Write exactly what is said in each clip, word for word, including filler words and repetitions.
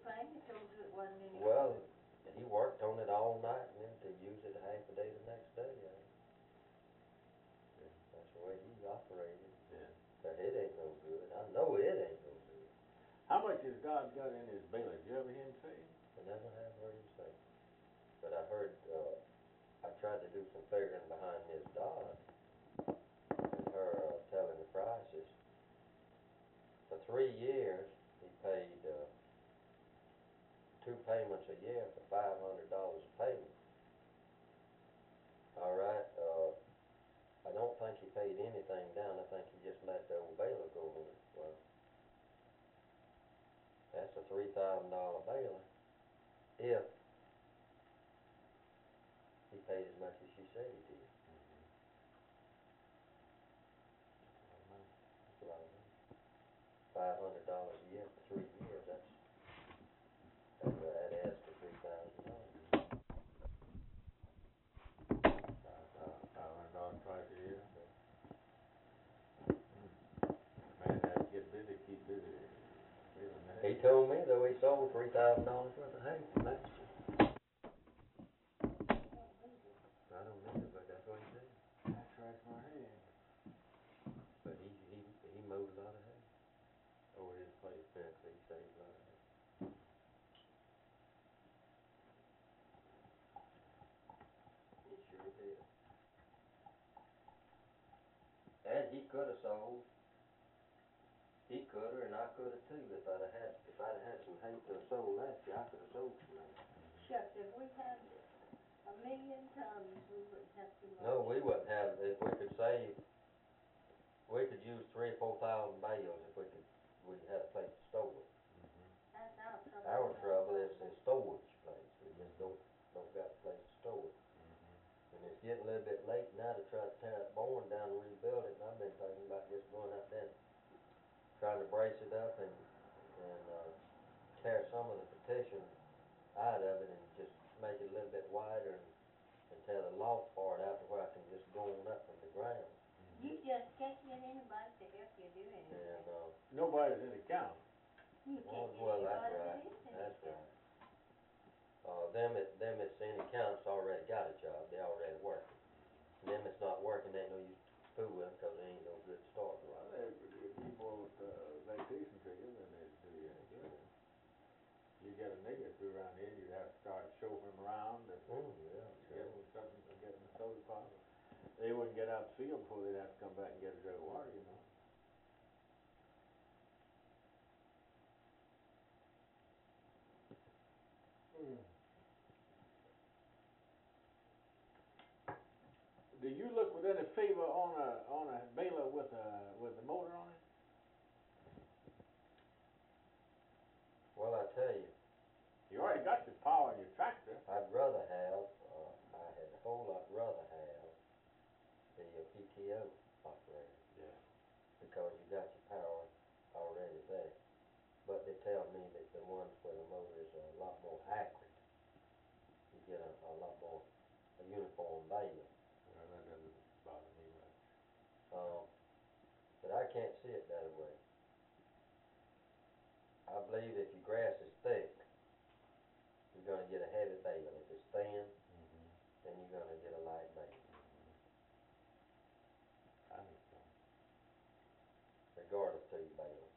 thing, he told you it wasn't any Well, good. he worked on it all night and then to use it half a day the next day, yeah. Yeah. That's the way he operated. Yeah. But it ain't no good. I know it ain't no good. How much has God got in his bailiff? Did you ever hear him say? I never have heard him say. But I heard, uh, I tried to do some figuring behind Miss Dodd and her uh, telling the prices. For three years, he paid uh, two payments a year for five hundred dollars a payment. All right, uh, I don't think he paid anything down. I think he just let the old bailiff go on it. Well, that's a three thousand dollar bailiff if he paid as much as she said he did. That's a lot of money. Five hundred dollars a year for three years. That's that, uh, that adds to three thousand dollars. Five hundred dollars twice a year. Man had to get busy, keep busy. He told me though he sold three thousand dollars worth of hay from last year. I don't know, but that's what he said. I scratch my head. But he he he mowed a lot of hay. Over his place. Yeah, so he saved a lot of hay. He sure did. And he could have sold. He could have, and I could have too. If I'd have had, if I'd have had some hay to have sold last year, I could have sold some hay. Shucks, if we had a million tons, we wouldn't have too much. No, we wouldn't have. If we could save, we could use three or four thousand bales if we could. We had a place to store it. That's our trouble. Our trouble is the storage place. We just don't don't got a place to store it. And it's getting a little bit late now to try to tear that barn down and rebuild it. And I've been thinking about just going out there, and trying to brace it up and and uh, tear some of the petition out of it and just make it a little bit wider and, and tear the loft part out to where I can just go on up from the ground. You just can't get anybody to help you do anything. And uh, Nobody's in the county. You well, can't get well, that's anybody right. that is in That's the right. Uh, them at them that's in the county's already got a job. They already working. And them that's not working, they ain't no use to fool with them because they ain't no good start Well, right. they, if you bought uh, vacation to you, then they'd do you any good. You get a nigga through around here, you'd have to start chauffeuring him around and Mm, yeah, get sure. him something, get him a soda pop. They wouldn't get out the field before they'd have to come back and get a jug of water, you know. Mm. Do you look with any favor on a on a baler with a with a motor on it? Well, I tell you, You already got your power in your tractor. I'd rather have, uh, I had a whole lot rather have the uh, P T O operator. Yeah. Because you got your power already there. But they tell me that the ones where the motor is a lot more accurate. You get a, a lot more a uniform baler. Well, that doesn't bother me much. Um, but I can't see it that way. I believe if your grass is thick, you're going to get a heavy bale. If it's thin, Mm-hmm. then you're going to get a light bale. I think so. Regardless to your bale.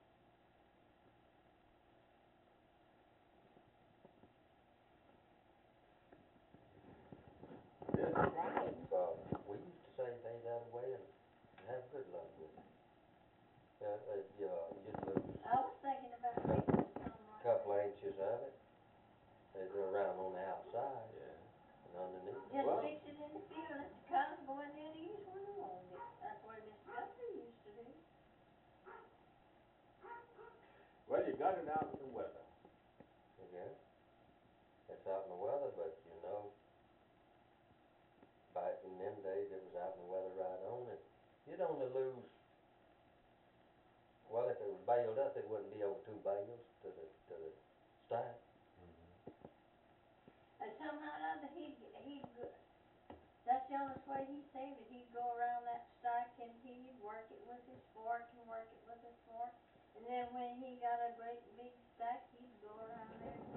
This right. Uh, we used to save hay that way and have good luck with it. Uh, uh, you, uh, you'd lose I was thinking about making some a like couple that. inches of it. They'd go around on the outside Yeah. and underneath. Just Well- fix it in the field, let the cows go in there to use when they want it. That's what Mister Guthrie used to do. Well, you got it out in the weather. Yeah. It's out in the weather, but you know, back in them days, it was out in the weather right on it. You'd only lose, well, if it was baled up, it wouldn't be over two bales to the, to the stack. And somehow or other, he'd, he'd, go- that's the honest way he saved it. He'd go around that stack and he'd work it with his fork and work it with his fork. And then when he got a great big stack, he'd go around there and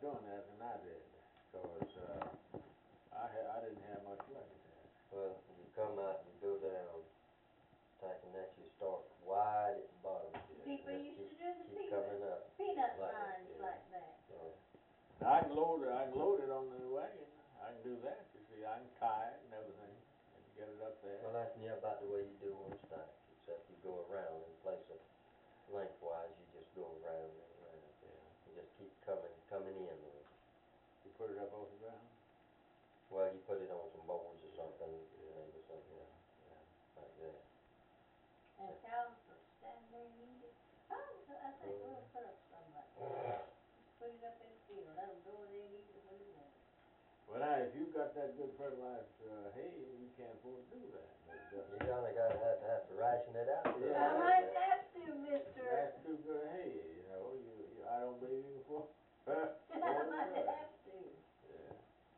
doing that than I did, cause, uh, I had, I didn't have much luck at that. Well, you come out and you go down, taking that, you start wide at the bottom. People Just used to keep- do the Keep peanut, coming up, peanut like that, lines yeah. like that. so, Now, I can load it, I can load it on the wagon, I can do that, you see, I can tie it and everything, and get it up there. well, that's near about the way you do on a stack, except you go around in place of lengthwise, you just go around and around. Yeah. You just keep coming, coming in with it. You put it up off the ground? Well, you put it on some boards or something, Yeah. maybe something Yeah. like that. And cows will stand there and eat it. Oh, so I think Oh, we'll put up some like that. Just put it up in the field, let them go there and eat it when they want it. Well, now, if you've got that good fertilized, uh, hay, you can't afford to do that. But, You only gotta have to have to ration it out. a little Yeah. I bit. might have to, mister. That's too good a hay, you know, you, you, I don't believe you can afford, I afford to might do it. have to. Yeah.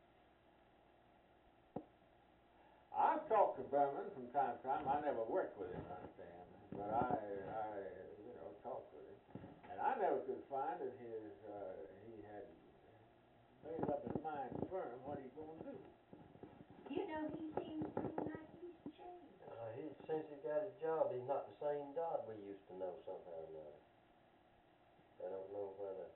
I've talked to Berman from time to time, I never worked with him, understand, but I, I, you know, talked with him. And I never could find that his, uh, he had made up his mind firm what he's gonna do. You know, he seems to me like he's changed. Uh, he, since he got his job, he's not the same Dodd we used to know somehow or another. I don't know whether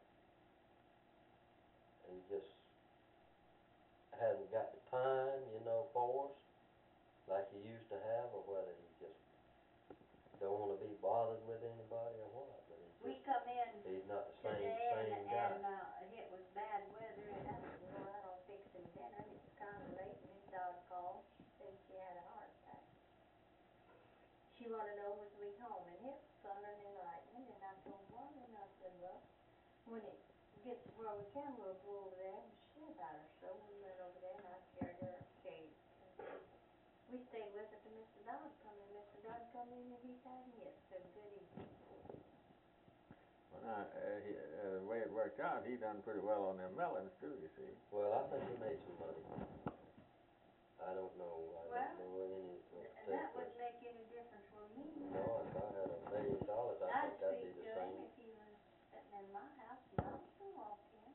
he just hasn't got the time, you know, for us, like he used to have, or whether he just don't wanna be bothered with anybody or what, but he's We just, come in he's not the same, today and, same guy. and, uh, it was bad weather and I said, well, I don't fix him dinner and it was kinda late and his dog called, she said she had a heart attack. She wanted to know was we home and it was thundering and lightning and I told Marlon, I said, well, when it gets to where we can, we'll go over there and see about her. So we went over there and I carried her cage. We stayed with her till Mister Dodd come in. Mister Dodd come in and he had me it, said good evening. Well, now, uh, he, uh, the way it worked out, he done pretty well on them melons too, you see. Well, I think he made some money. I don't know, I Well, don't know any of Th- the That particulars. wouldn't make any difference for me. No, if I had a million dollars, I I'd think I'd speak be the to him same. if he was sitting in my house and I was gonna walk in.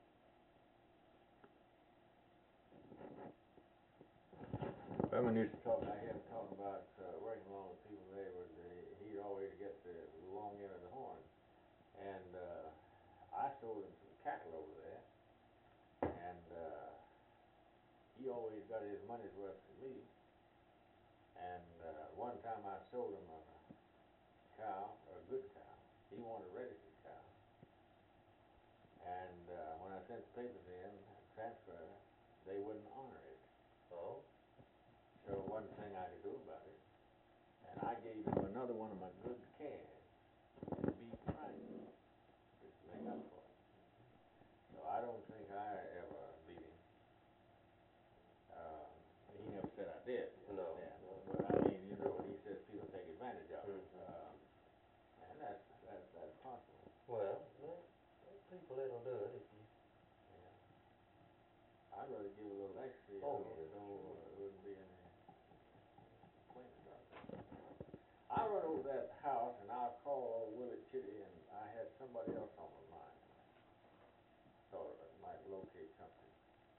Berman used to talk, I hear him talking about, uh, working along with people, they would, uh, he'd always get the long end of the horn. And, uh, I sold him some cattle over there, and, uh, he always got his money's worth from me. And, uh, one time I sold him a cow, a good cow, he wanted a registered cow. And, uh, when I sent the papers in, transfer, they wouldn't honor it. Oh, So one thing I could do about it, and I gave him another one of my good calves at a beef price, just to make up for it. So I don't think I ever beat him. Uh, he never said I did, you No, understand? no. But I mean, you know, he says people take advantage of it. Mhm. Um, and that's, that's, that's possible, well, there, there's people that'll do it if you, yeah. I'd rather give a little extra, you Oh, know, yeah, so sure. uh, there wouldn't be any complaints about that. I run over that house and I'll call old Willie Chitty and I had somebody else on my mind. Thought I might locate something.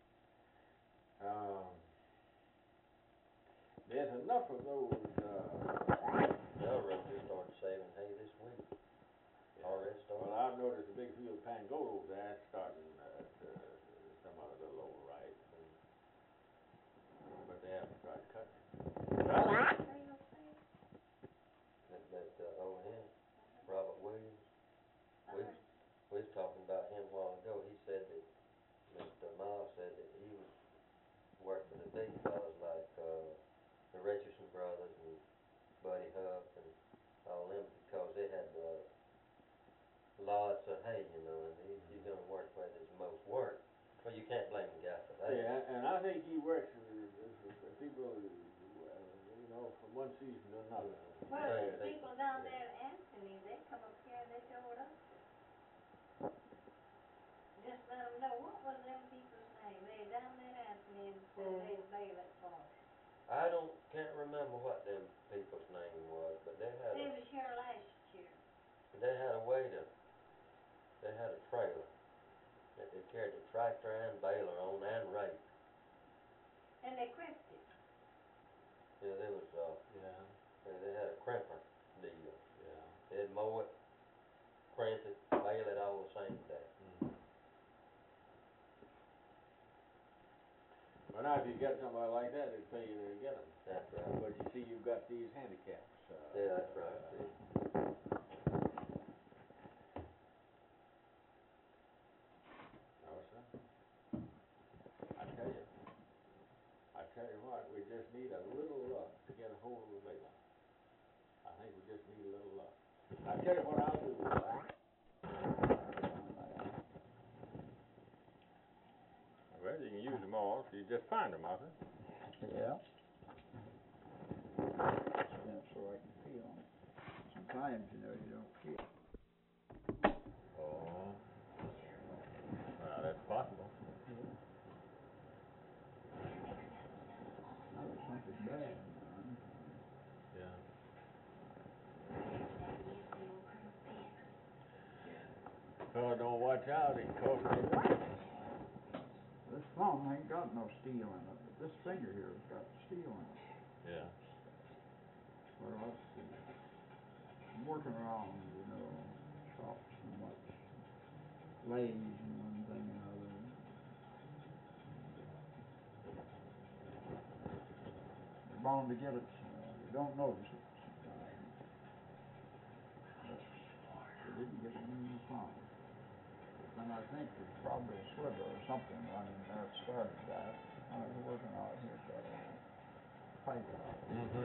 Um, there's enough of those, uh, railroad just started saving hay this week. Already started. well, I've noticed a big field of Pangolo over there starting, uh, to, some of it a little overripe. But they haven't started cutting it. Sale, sale. That, that, uh, old hen, Robert Williams, I we, heard- we was talking about him a while ago, he said that, Mister Miles said that he was, worked for the big fellas like, uh, the Richardson brothers and Buddy Huff and all them, because they had, uh, lots of hay, you know, and he, he's gonna work where there's the most work. Well, you can't blame the guy for that. Yeah, and I think he works with, with, with people, uh, you know, from one season to another. Well, Same the thing. people down there at Anthony, they come up here and they told us to just let them know, what was them people's name? They down there at Anthony and said they'd bail it for us. I don't, can't remember what them people's name was, but they had They a, was here last year. they had a way to, they had a trailer that they carried the tractor and baler on and rake. And they crimped it. Yeah, there was, uh, Yeah, they they had a crimper deal. yeah. They'd mow it, crimp it, bale it all the same day. Mhm. Well, now, if you get somebody like that, it'd pay you to get them. That's right. But you see, you've got these handicaps, uh. Yeah, that's right, uh, see. No, sir. I tell you, I tell you what, we just need a little luck to get a hold of a baler. I think we just need a little luck. I tell you what I'll do, I. Well, you can use them all if you just find them, Arthur. Yeah. That's so I can feel them. Sometimes, you know, you don't feel. Oh. Well, that's possible. That was something bad. Yeah. Fella don't watch out, he can cost me a life. This thumb ain't got no steel in it, but this finger here has got steel in it. Yeah. Well, let's see. I'm working around, you know, shops and what, lathes and one thing and another. You're bound to get it, you know, you don't notice it sometimes. But they didn't get it in the thumb. And I think there's probably a sliver or something running there that started that. I was working out here, got a pipe out. Mm-hmm.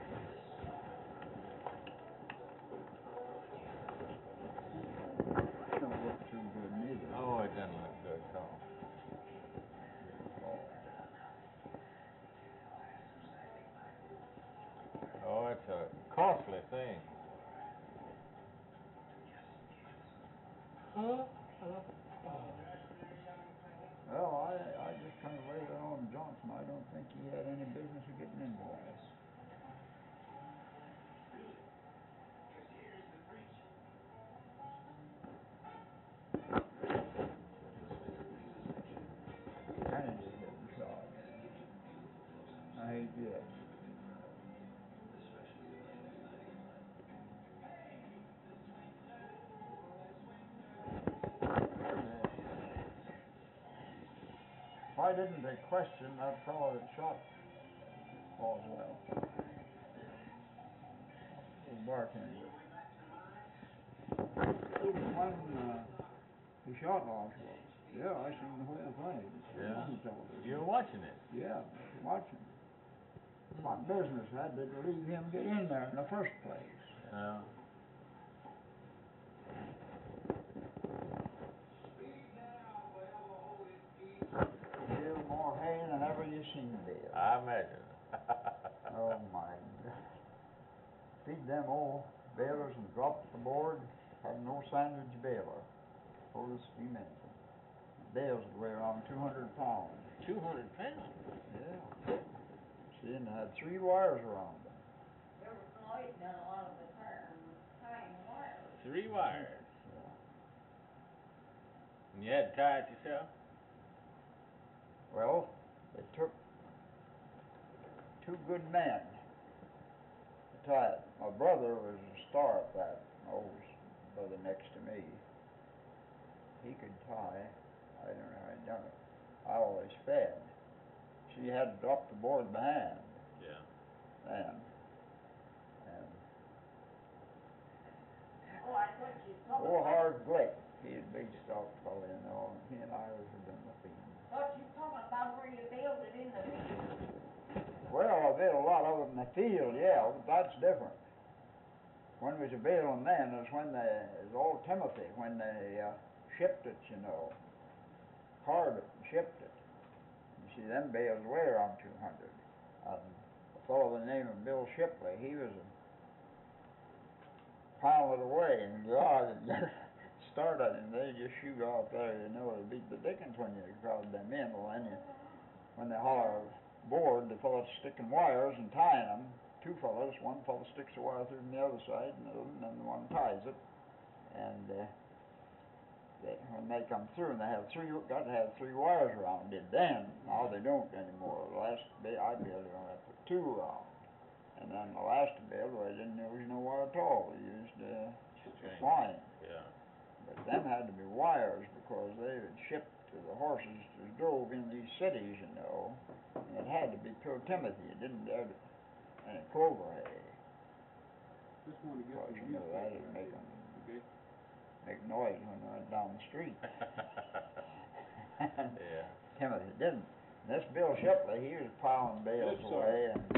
It don't look too good neither. Oh, it doesn't look good at all. Oh, it's a costly thing. Well, I, I just kind of laid it on Johnson. I don't think he had any business of getting into that. Kennedy had been shot. I hate it. Why didn't they question that fellow that shot Oswald? Old bartender. When uh, he shot Oswald. Yeah, I seen the whole thing. Yeah? On television. You're watching it? Yeah, watching. What business had they to leave him get in there in the first place? Yeah. Bill more hay than ever you seen, Bill. I imagine. Oh my God. Feed them old balers and drop the board. Had no sandwich baler. Told us a few minutes. Bales would weigh around two hundred pounds. Two hundred pounds? Yeah. See, and they had three wires around them. There was Lloyd done a lot of the car, tying wires. Three wires. Yeah. And you had to tie it yourself? Well, it took two good men to tie it. My brother was a star at that. My oldest brother next to me. He could tie. I don't know how he done it. I always fed. She had to drop the board by hand. Yeah. Then. And Oh, I thought you talking oh, about, hard Glick. He'd a big stout fellow, you know. He and I was in the field. thought you talking about where you bailed it in the field. Well, I did a lot of it in the field, yeah, but that's different. When we was a baling then, it was when they, it was old Timothy, when they uh, shipped it, you know. Carved it and shipped it. You see, them bales weigh around two hundred. And a fellow by the name of Bill Shipley, he was a pound it away, and God, started, and they just shoot out there, you know, it'll beat the dickens when you crowd them in. Well, then you, when they haul a board, the fellow sticking wires and tying them, two fellows, one fellow sticks the wire through from the other side, and the, and the one ties it, and uh, they, when they come through, and they have three, got to have three wires around it then. Now they don't anymore. The last ba- I built, they only put two around. And then the last build, well, they didn't use no wire at all. They used uh, String. twine. Yeah. But them had to be wires because they would ship to the horses that drove in these cities, you know. And it had to be pure timothy. It didn't dare to any clover hay. Just want to get Because, some you know, that newspaper would out make here, 'em okay? make noise when they went down the street. And Yeah. Timothy didn't. And this Bill Shipley, he was plowing bales Yes, sir. away, and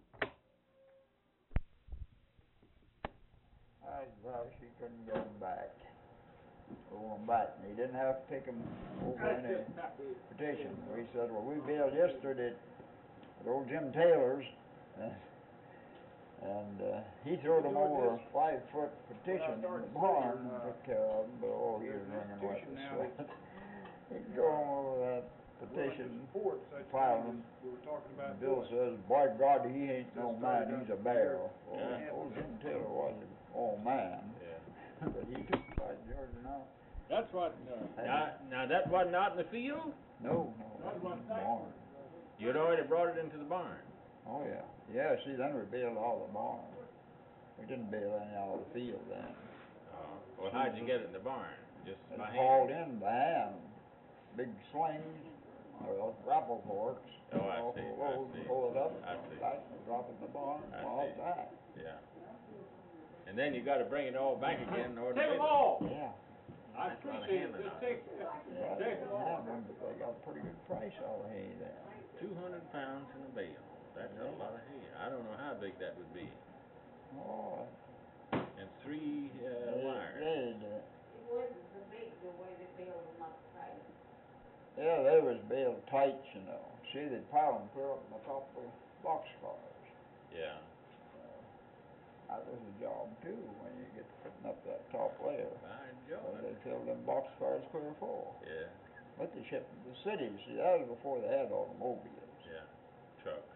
I thought she couldn't get him back. Roll him back, and he didn't have to take him over any petition. We said, well, we bailed yesterday at old Jim Taylor's, and, and uh, he threw them over a five-foot petition in the barn and took care of them, but oh, he was running wet with sweat. He'd go over that petition, pile them. We were talking about Bill doing. says, by God, he ain't no Just man, started he's a out bear. there. Well, Yeah. old Jim Taylor was an old man, Yeah. but he took by George now. That's what, uh, Now, now that wasn't out in the field? No, no, That's that what was the barn. You'd already brought it into the barn. Oh, yeah. Yeah, see, then we bailed all the barn. We didn't bail any out of the field then. Oh. Well, how'd you get it in the barn? Just It by hauled hand? in by hand, big slings, or grapple forks. Oh, I off see, the I load, see. pull it up, I drop see. it back, and drop it in the barn, I and all see. that. Yeah. And then you gotta bring it all back again in order to take them bid it. all. Yeah, I That's a lot of appreciate it, handling just on take, yeah, they take didn't them all. have them, but they got a pretty good price out of hay then. Two hundred pounds in a bale. That's a lot of hay. I don't know how big that would be. Oh, And three, uh, they, wires. they'd, uh, It wasn't so big the way they build them up tight. yeah, they was baled tight, you know. See, they'd pile them clear up on the top of the boxcars. Yeah. That was a job too, when you get putting up that top layer. By So George. they filled them boxcars clear full. Yeah, But they shipped them to the cities. See, that was before they had automobiles. yeah. Trucks.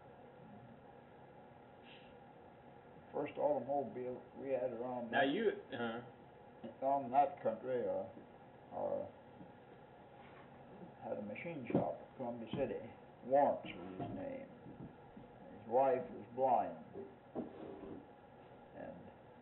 First automobile we had around Now that, you, huh? on that country, uh, uh, had a machine shop at Columbia City. Lawrence was his name. His wife was blind. And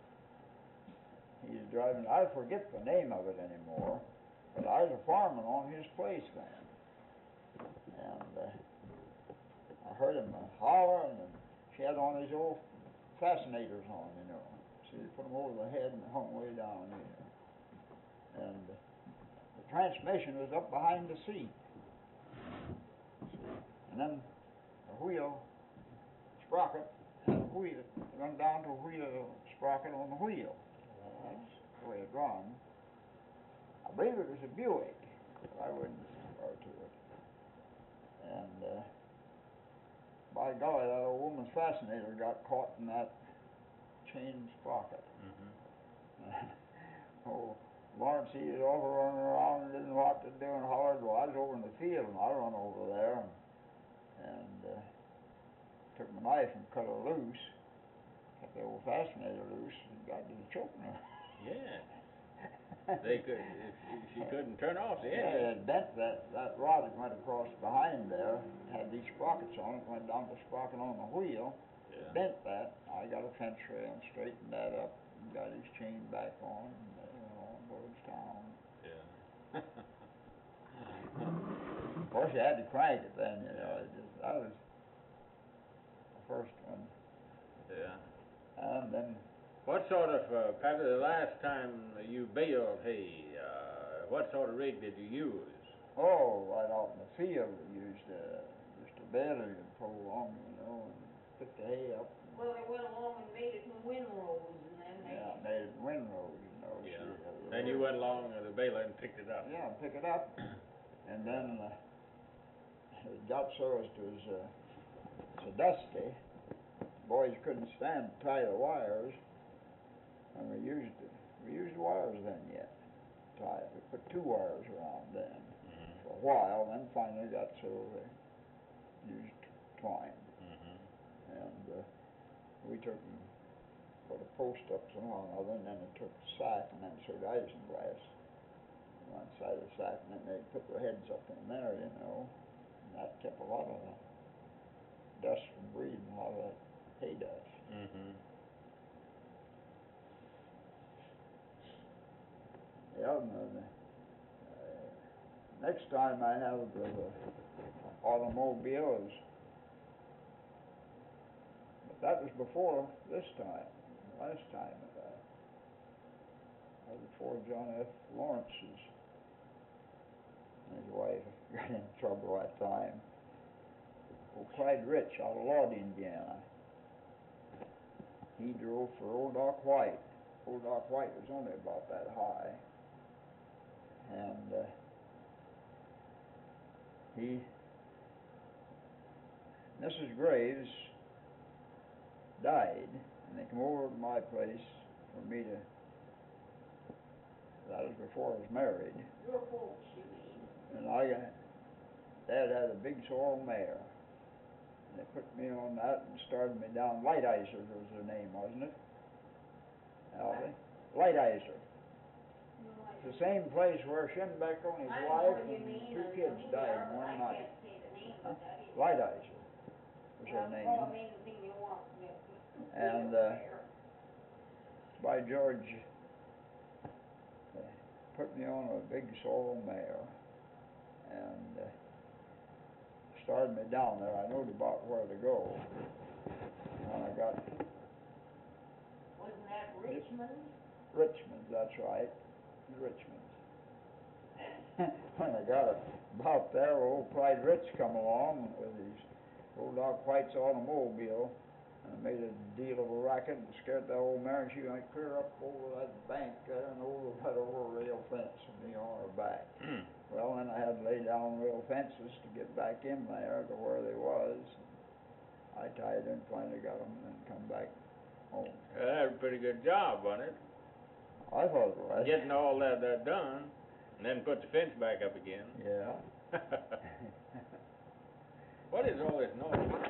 he's driving, I forget the name of it anymore, but I was a fireman on his place then. And uh, I heard him uh, holler, and she had on these old fascinators on, you know. See, they put them over the head and they hung way down here. And uh, the transmission was up behind the seat. See, and then the wheel sprocket had a wheel, run down to a wheel sprocket on the wheel. That's the way it run. I believe it was a Buick, but I wouldn't swear to it. And uh, by golly, that old woman's fascinator got caught in that chain sprocket. Mm-hmm. Oh, Lawrence, he was over running around and didn't know what to do and hollered. Well, I was over in the field, and I run over there and, and uh, took my knife and cut her loose. Cut the old fascinator loose and got to choking her. Yeah. They could, if, if she couldn't turn off the Yeah, engine. it bent that, that rod that went across behind there, had these sprockets on it, went down the sprocket on the wheel, Yeah. bent that. I got a fence rail and straightened that up and got his chain back on, and they went on towards town. Yeah. Of course, you had to crank it then, you know. It just, that was the first one. Yeah. And then, What sort of, uh, Patty, the last time you baled hay, uh, what sort of rig did you use? oh, right out in the field, we used uh, just a baler and pull along, you know, and pick the hay up. Well, they went along and made it in windrows, and then they. Yeah, made it windrows, you know. Yeah. See, uh, the Then you went along with the baler and picked it up. Yeah, pick it up, and then uh, it got so as it was uh, so dusty, boys couldn't stand to tie the wires, and we used we used wires then yet. Tie it. We put two wires around then Mm-hmm. for a while, then finally got so we used twine, Mm-hmm. and uh, we took and put a post up somehow or another, and then it took a sack and then sewed isinglass one side of the sack, and then they'd put their heads up in there, you know, and that kept a lot of the dust from breathing, a lot of that hay dust. Mm-hmm. Yeah, and then, uh, next time I have the automobile is, but that was before this time, last time of that. That was before John F. Lawrence's and his wife got in trouble that time. Old Clyde Rich out of Lawd, Indiana. He drove for Old Doc White. Old Doc White was only about that high. And uh, he, Missus Graves died, and they come over to my place for me to, that was before I was married. Your folks, you mean? And I got, Dad had a big sorrel mare. And they put me on that and started me down. Lighthizer was their name, wasn't it? Alvy? Lighthizer. No, I It's the same place where Schimbeck and his I know wife what you and mean, two I kids know who died they in are, one but I night. can't say the name Huh? of that is. Lighthizer was Well, her name. oh, I mean the thing you want, yeah. And uh, by George, they put me on a big sorrel mare and uh, started me down there. I knowed about where to go. When I got Wasn't that Richmond? Richmond, that's right, Richmond. When I got about there, old Clyde Rich come along with his Old Doc White's automobile and made a deal of a racket and scared that old mare, and she went clear up over that bank there and over that over rail fence and me on her back. Mm. Well, then I had to lay down rail fences to get back in there to where they was. I tied her and finally got them and then come back home. Well, that was a pretty good job, wasn't it? I thought it was. Getting all that, that done, and then put the fence back up again. Yeah. What is all this noise?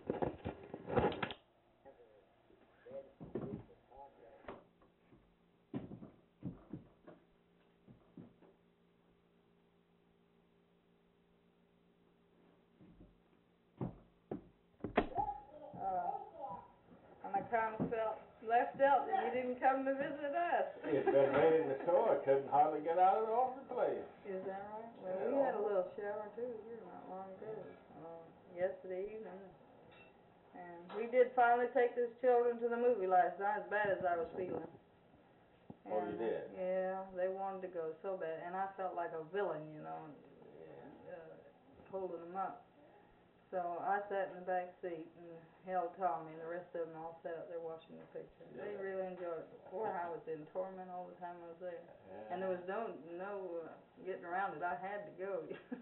And I kind of felt left out that you didn't come to visit us. It's been raining the snow. I couldn't hardly get out of the office place. Is that right? Well, Yeah. we had a little shower too here not long ago, uh, yesterday evening. And we did finally take these children to the movie last night, as bad as I was feeling. Oh, you And, did? Yeah, they wanted to go so bad, and I felt like a villain, you know, Yeah. uh, holding them up. So I sat in the back seat and held Tommy, and the rest of them all sat up there watching the picture. They Yeah. really enjoyed it. Boy, I was in torment all the time I was there. Yeah. And there was no no uh, getting around it. I had to go.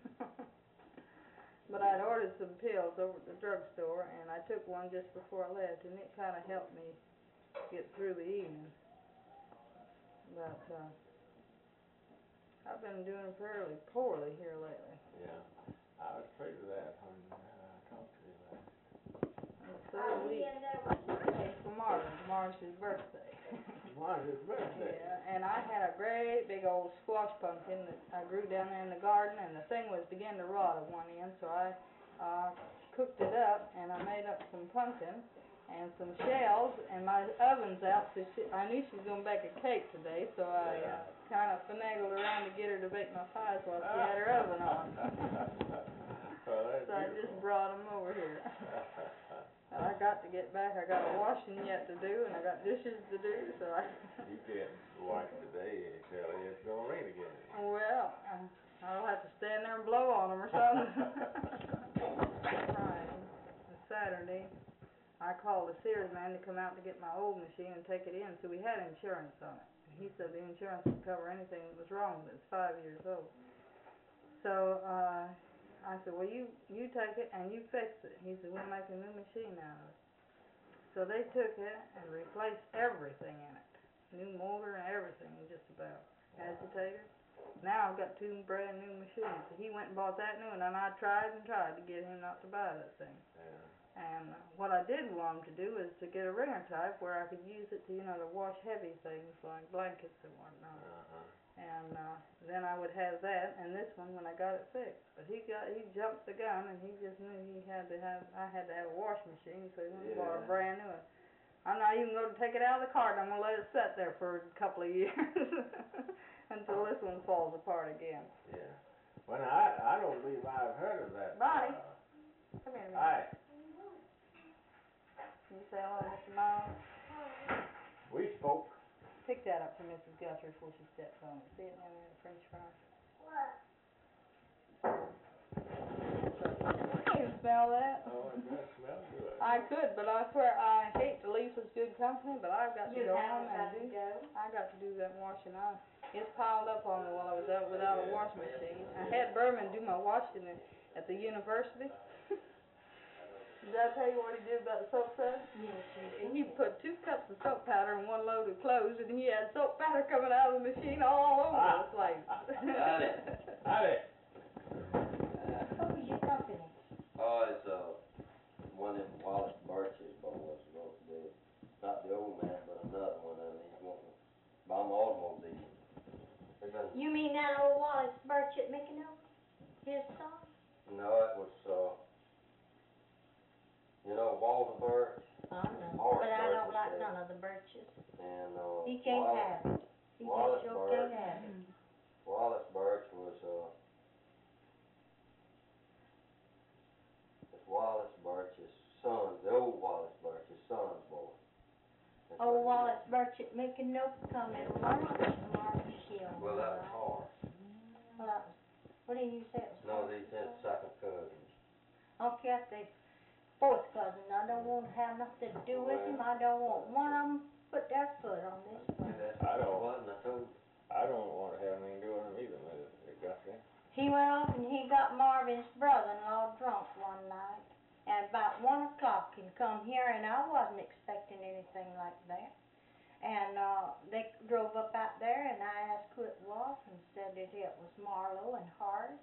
But I'd ordered some pills over at the drugstore, and I took one just before I left, and it kind of helped me get through the evening. But uh, I've been doing fairly poorly here lately. Yeah. I was afraid of that when uh, I talked to you last. I'm so weak. Tomorrow, tomorrow's his birthday. Tomorrow's his birthday. Yeah, and I had a great big old squash pumpkin that I grew down there in the garden, and the thing was beginning to rot at one end, so I uh, cooked it up, and I made up some pumpkin and some shells, and my oven's out, so she, I knew she was going to bake a cake today, so I Yeah. uh, kind of finagled around to get her to bake my pies while she had her oven on. Well, that's So I beautiful. just brought them over here. I got to get back. I got a washing yet to do, and I got dishes to do, so I... You can't wash today, Kelly. It's going to rain again. Well, uh, I'll have to stand there and blow on them or something. Right. On Saturday, I called the Sears man to come out to get my old machine and take it in, so we had insurance on it. He said the insurance would cover anything that was wrong with it. It's five years old. So, uh... I said, well, you, you take it and you fix it. He said, we'll make a new machine out of it. So they took it and replaced everything in it. New motor and everything, just about. Agitator. Now I've got two brand new machines. He went and bought that new one, and I tried and tried to get him not to buy that thing. Yeah. And uh, what I did want 'em to do is to get a wringer type where I could use it to, you know, to wash heavy things like blankets and whatnot. Uh-huh. And uh, then I would have that and this one when I got it fixed. But he got he jumped the gun and he just knew he had to have I had to have a washing machine, so he went and bought a Yeah. brand new one. I'm not even going to take it out of the cart. I'm going to let it sit there for a couple of years until this one falls apart again. Yeah. Well, now, I, I don't believe I've heard of that. Bonnie. Uh, Come here a minute. hi, Can you say hello, Mister Miles? we spoke. Pick that up for Missus Guthrie before she steps on it. See it down there, the french fries? What? You can smell that? Oh, it does smell good. I could, but I swear I hate to leave such good company, but I've got to You go haven't home and got do, to go. I got to do that washing. I, it's piled up on me while I was out without a washing machine. I had Berman do my washing at, at the university. Did I tell you what he did about the soap suds? Yes, And he put two cups of soap powder in one load of clothes, and he had soap powder coming out of the machine all over the place. Howdy. Howdy. Who's your company? Oh, it's, uh, one of them Wallace Birch's boys, wrote the, not the old man, but another one of them, he's wanting to buy my automobile. They done, You mean that old Wallace Birch at Mickanoe? His son? no, it was, uh, you know, Walter Birch I know, Horace but I Birch don't was like dead. none of the Birches. and, uh, He can't Wallace, have it. He Wallace just sure Birch. can't have it. Wallace Birch was, uh, it's Wallace Birch's son, the old Wallace Birch's son's boy. That's Old what he Wallace Birch at Mickanoe come and March, March Hill. was. Well, that was Horace. Well, that was, what did you say it was? No, these his second cousins. Okay, that's the fourth cousin. I don't want to have nothing to do with him. I don't want one of them put their foot on this Yeah, place. that's I don't- what, and I told you. I don't want to have anything to do with him either, Missus Guthrie. He went off and he got Marvin's brother-in-law drunk one night. And about one o'clock he come here, and I wasn't expecting anything like that. And uh, they drove up out there, and I asked who it was, and said that it was Marlowe and Horace.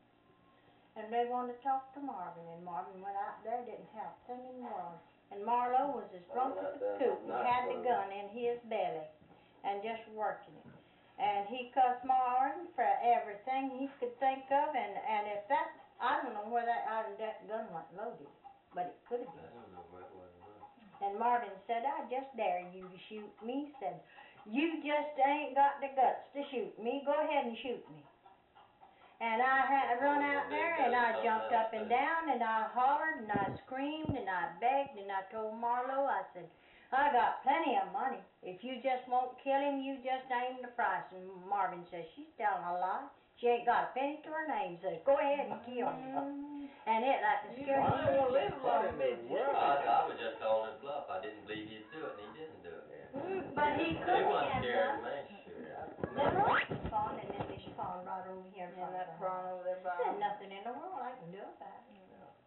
And they wanted to talk to Marvin, and Marvin went out there, didn't have a thing in the world. And Marlowe was as drunk as a coot, and had the gun in his belly, and just working it. And he cussed Marvin for everything he could think of, and, and if that, I don't know where that, uh, that gun wasn't loaded, but it could have I been. don't know where it was. huh? And Marvin said, I just dare you to shoot me. He said, you just ain't got the guts to shoot me. Go ahead and shoot me. And I had run out there, and I jumped up and down, and I hollered, and I screamed, and I begged, and I told Marlowe, I said, I got plenty of money. If you just won't kill him, you just aim the price. And Marvin says, she's telling a lie. She ain't got a penny to her name. Says, go ahead and kill me. And it like the You scared don't me. want to live What long, in did the you? world? I, I was just calling his bluff. I didn't believe he'd do it, and he didn't do it. But he He couldn't wasn't have scared done. of me, sure. Then there's the pond, and then this pond right over here. And by that the prawn house. over there by There's nothing in the world I can do about it.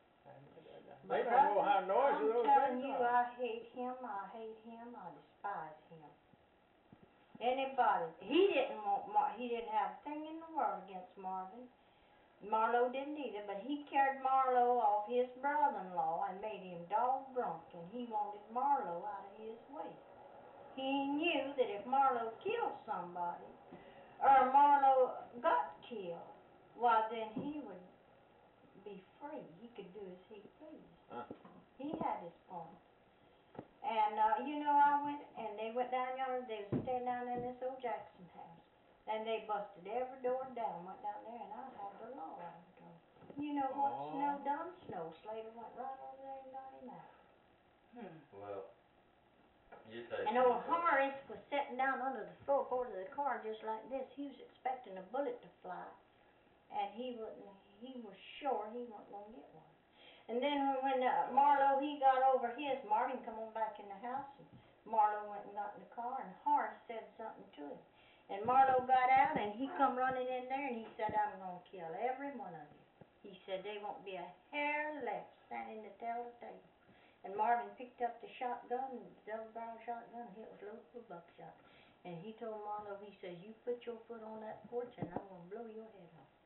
They But don't know how noisy I'm those telling things you, are. I hate him, I hate him, I despise him. Anybody, he didn't want Mar, he didn't have a thing in the world against Marvin. Marlowe didn't either, but he carried Marlowe off his brother-in-law and made him dog drunk, and he wanted Marlowe out of his way. He knew that if Marlowe killed somebody, or Marlowe got killed, why then he would be free. He could do as he pleased. Huh. He had his point. And, uh, you know, I went, and they went down yonder, they was staying down in this old Jackson house. And they busted every door down, went down there, and I had the law on the door. You know what Oh. Snow done? Snow Slater went right over there and got him out. Hmm. Well, you take. And old Horace was sitting down under the floorboard of the car just like this. He was expecting a bullet to fly, and he wouldn't, he was sure he wasn't going to get one. And then when uh, Marlowe, he got over his, Marvin come on back in the house, and Marlowe went and got in the car, and Horace said something to him. And Marlowe got out, and he come running in there, and he said, I'm going to kill every one of you. He said, there won't be a hair left standing to tell the tale. And Marvin picked up the shotgun, the double-barrel shotgun, and it was loaded with buckshot. And he told Marlowe, he says, you put your foot on that porch, and I'm going to blow your head off.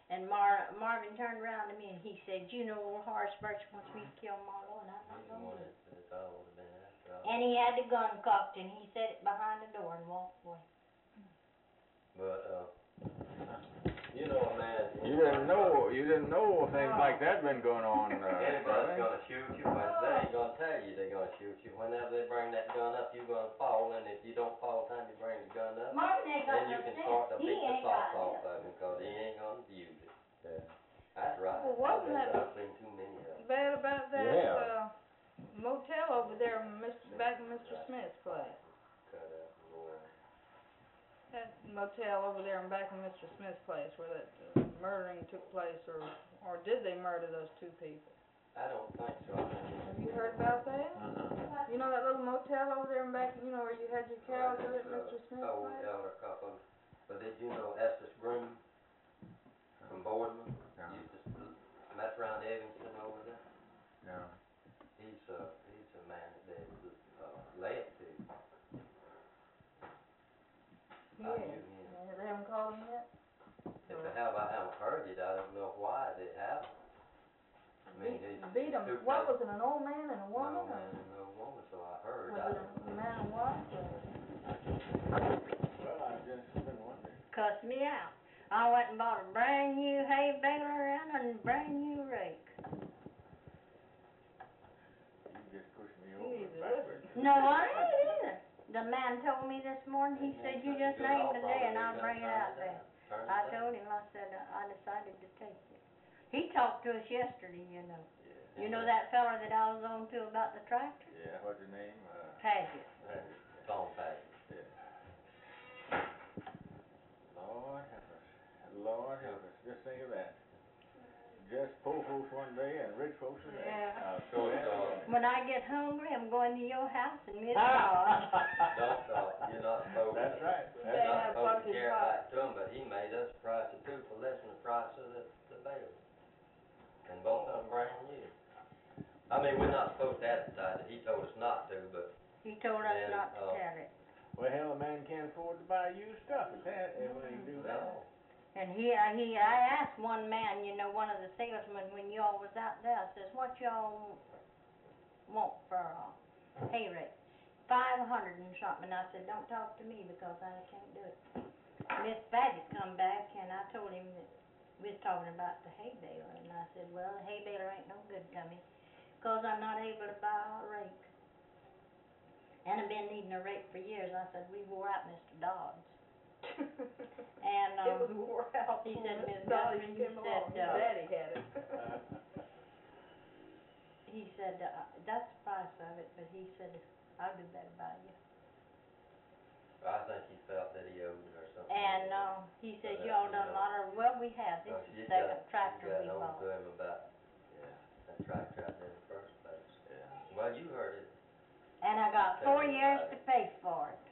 And Mar- Marvin turned around to me and he said, you know, old Horace Birch wants me to kill Marlo, and I'm not He's the gonna one do it. that, that I would've been after. I And he had the gun cocked and he set it behind the door and walked away. But, uh, you know, a man. You didn't know, you didn't know things like that been going on, uh, Anybody's Charlie. gonna shoot you, but they ain't gonna tell you they're gonna shoot you. Whenever they bring that gun up, you're gonna fall, and if you don't fall time you bring the gun up, Marvin ain't got then you no can sense. start to He beat the ain't socks got off it. of him, 'cause he ain't gonna use it. Yeah. That's right. Well, wasn't I've been, that- I've seen too many of them. Bad about that, Yeah. uh, motel over there, Mister back in Mister Smith's place. Cut out and go on. That motel over there in back of Mister Smith's place where that uh, murdering took place, or, or did they murder those two people? I don't think so. I think Have you heard about that? Uh-huh. You know that little motel over there in back, you know, where you had your cows Well, at it's, Mister uh, Smith's old place? elder couple, but did you know Estes Green from Boardman? No. Used to mess around Evanston over there. No. He's, uh, he's a man that they, uh, led to. He I is. knew him. Yeah, they haven't called him yet? If they have, I haven't heard it, I don't know why they haven't. I mean, Beat, he's. beat him, two what places. was it, an old man and a woman, No or man and no woman, so I heard. was I it don't a know. man and wife, or? Well, I've just been wondering. Cussed me out. I went and bought a brand new hay baler and a brand new rake. You just pushed me You over need to backwards. No, I ain't either. The man told me this morning, he said, you just name the day and I'll bring it out there. I told him, I said, I decided to take it. He talked to us yesterday, you know. Yeah. You know that feller that I was on to about the tractor? Yeah, what's your name? Uh, Paget. Patty. Tom Paget. Yeah. Lord help us. Lord help us. Just think of that. Just poor folks one day and rich folks the next. Yeah. I'll So, tell you uh, that. When I get hungry, I'm going to your house and meet God. Don't, uh, you're not supposed to. That's right. You're They That's not have supposed to fucking care pot. back to him, but he made us a price of two for less than the price of the, the baler. And both of them brand new. I mean, we're not supposed to advertise it, he told us not to, but He told us Then, not to uh, tell it. Well, hell, a man can't afford to buy used stuff at that, and when he do that. no. And he, uh, he, I asked one man, you know, one of the salesmen, when y'all was out there, I says, what y'all want for a hay rate? Five hundred and something, and I said, don't talk to me because I can't do it. Miss Paget come back, and I told him that we was talking about the hay baler, and I said, well, the hay baler ain't no good to me, cause I'm not able to buy a rake. And I've been needing a rake for years, and I said, we wore out Mister Dodds. And, It was um, wore out. he when said, Miss Miss Dolly Guthrie, he came along. said, His uh, daddy had it. he said, uh, that's the price of it, but he said, I'll do better by you. I think he felt that he owed it or something. And, uh, he said, But, uh, y'all you done a know, lot of, well, we have, this Uh, is she the second got, tractor she we got on bought. to him about Yeah, that tractor out there in the first place. yeah. Well, you heard it. And I got Tell four me years about to it. pay for it.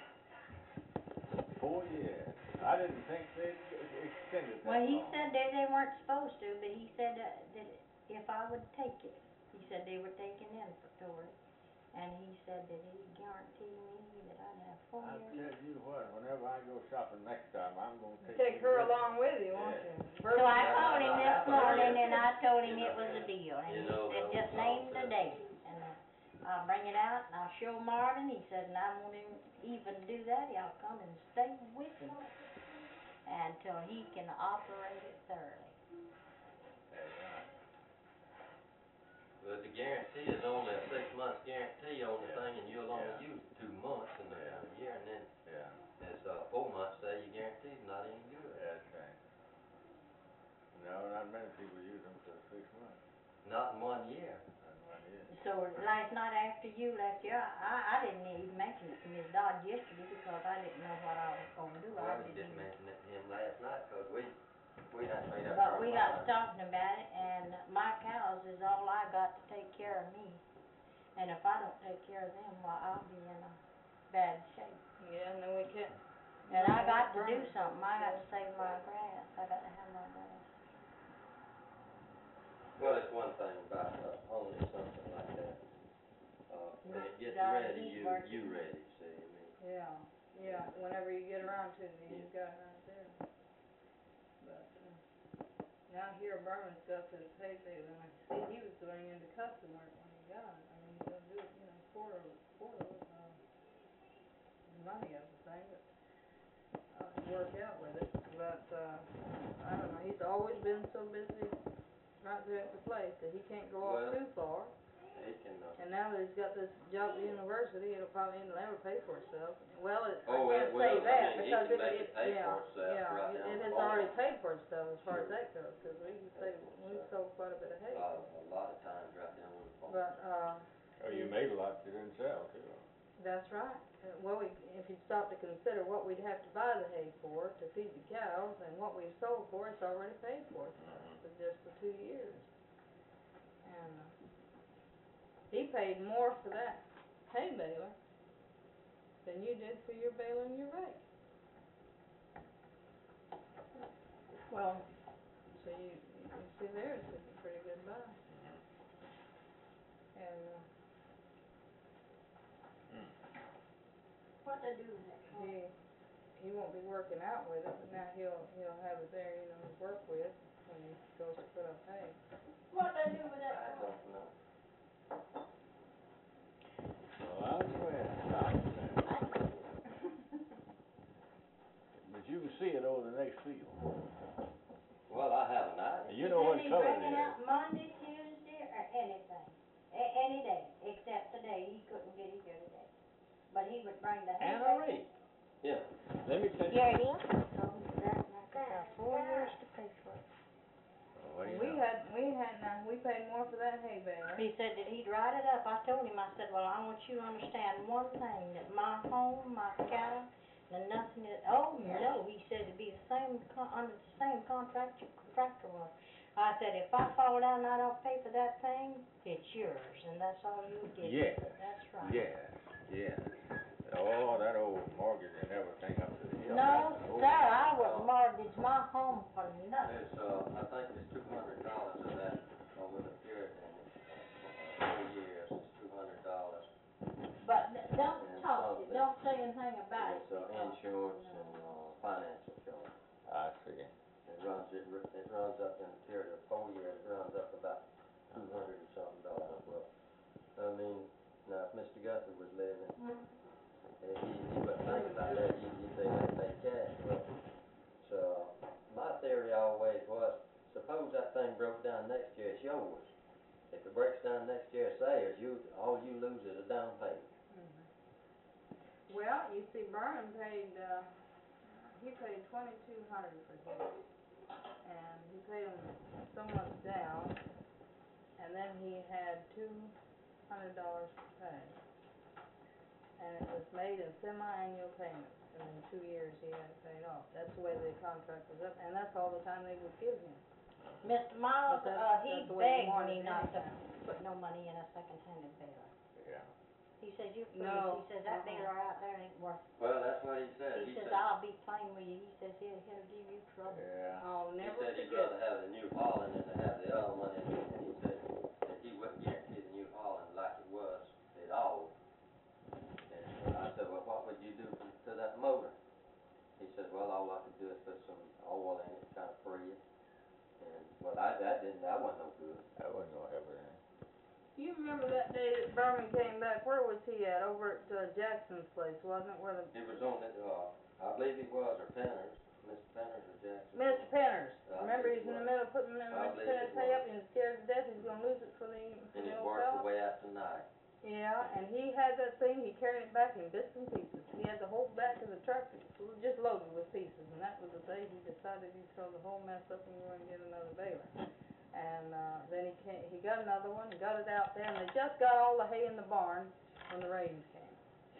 Four years. I didn't think they'd extend it that Well, he long. said they, they weren't supposed to, but he said uh, that if I would take it, he said they were taking inventory. And he said that he guaranteed me that I'd have four I'll years. tell you what, whenever I go shopping next time, I'm gonna take Take you her with me. along with you, won't Yeah. you? So I Yeah, called him I- I this have a morning idea. and I told him You it know, was a deal. And you he know said, the just old name song the says- date. And uh, I'll bring it out and I'll show Marvin. He said, and I won't even- even do that. He'll come and stay with him until he can operate it thoroughly. That's right. But the guarantee is only a six month guarantee on the Yeah. thing, and you'll only Yeah. use it two months in a, in Yeah. a year, and then Yeah, it's, uh, four months, say your guarantee's not any good. that's right. No, not many people use them for six months, Not in one year. not one year. So last night after you left here, I, I didn't even mention it to Miss Dodge yesterday because I didn't know what I was gonna do. I Well, you didn't didn't even. mention it to him last night, 'cause we, we hadn't made up But our we got to mind. talking about it, and my cows is all I got to take care of me. And if I don't take care of them, well, I'll be in a bad shape. Yeah, and then we can't. And I got to do burn something, I got to things, save my grass, I got to have my grass. Well, it's one thing about, uh, owning something like that. Uh, when it gets Got ready, heat you, working. you ready, see, I mean. Yeah, yeah, whenever you get around to it, Yeah. you've got it right there. But, uh, I hear Berman's got this hay baler, and I see he was going into custom work when he got it. I mean, he's gonna do it, you know, quarter, quarter, uh, the money of the thing, but, uh, to work out with it, but, uh, I don't know, he's always been so busy right there at the place that he can't go off Well, too far. He can, uh, And now that he's got this job at the university, it'll probably, it'll never pay for itself. Well, it, I Oh, it can't will. say I that, mean, he because can it, make it, it pay yeah, for itself yeah, right it, down it the has bottom. already paid for itself as far as Sure. that goes, 'cause we can say, we Sure. sold quite a bit of hay. a, a lot of times right down with the farm. But, uh, Oh, you made a lot you didn't sell too. that's right. Uh, Well, we, if you stop to consider what we'd have to buy the hay for to feed the cows, and what we've sold for, it's already paid for itself for just the two years. And, uh, he paid more for that hay baler than you did for your baler and your rake. Well, so you, you see there, it's a pretty good buy. And, uh, What they do with that car? he, he won't be working out with it, but now he'll, he'll have it there, you know, to work with when he goes to put up hay. What they do with that I car? don't know. Well, I'm glad, I'm glad. But you can see it over the next field. Well, I have an idea. You know what He color said it he'd bring it is. out Monday, Tuesday, or anything, a- any day, except today, he couldn't get it here today. But he would bring the hay. Anna Ray, Yeah. let me tell you. Yeah, it is. Told me that, and I could have four years to pay for it. Oh, well, you We know. had, we had, now, we paid more for that hay baler. He said that he'd write it up. I told him, I said, well, I want you to understand one thing, that my home, my cattle, and nothing is, oh, no, he said it'd be the same, con- under the same contract your tractor was. I said, if I fall down and I don't pay for that thing, it's yours, and that's all you get. Yes, That's right. yes, yes. Oh, that old mortgage and everything up to the hill. No, That's old. sir, I wouldn't mortgage my home for nothing. There's, uh, I think there's two hundred dollars of that over the period in, uh, four years, it's two hundred dollars. But n- don't And talk, something. don't say anything about it. It's, uh, because- insurance and, uh, financial charge. I see. It runs, it, ru- it runs up in the period of four years, it runs up about two hundred and something dollars. Well, I mean, now, if Mister Guthrie was living, Mhm. if he, he wouldn't think about that, he, he'd say, I pay cash. Well, so, my theory always was, suppose that thing broke down next year, it's yours. If it breaks down next year, it's theirs, you, all you lose is a down payment. Well, you see, Vernon paid, uh, he paid twenty-two hundred for his, and he paid him so much down, and then he had two hundred dollars to pay. And it was made in semi-annual payments, and in two years he had it paid off. That's the way the contract was up, and that's all the time they would give him. Mister Miles, But that's- uh, he that's the way he begged wanted me it not to anyhow. put no money in a second-handed baler. Yeah. He says, you're foolish, No, he says, that uh-uh. baler out there ain't worth, Well, that's what he said, he he says, said, I'll be plain with you, he says, he'll, he'll give you trouble. Yeah. I'll he never said he'd forget. rather have the New Holland than to have the other one, and he, and he said that he wouldn't guarantee the New Holland like it was at all. And I said, well, what would you do to, to that motor? He said, well, all I could do is put some oil in it, kind of free it. And, well, I, that didn't, that wasn't no good. That wasn't gonna help it any. You remember that day that Berman came back, where was he at? Over at uh, Jackson's place, wasn't it, where the, It was on the, uh, I believe it was, or Penner's, Mister Penner's or Jackson. Mister Penner's. I Remember, believe he's it in the was. middle of putting I Mister believe Penner's it hay was. up, and he's scared to death he's gonna lose it for the, for And the it old worked fella. the way out tonight. Yeah, and he had that thing, he carried it back in bits and pieces. He had the whole back of the truck just loaded with pieces, and that was the day he decided he'd throw the whole mess up and go and get another baler. And, uh, then he came, he got another one, and got it out there, and they just got all the hay in the barn when the rains came.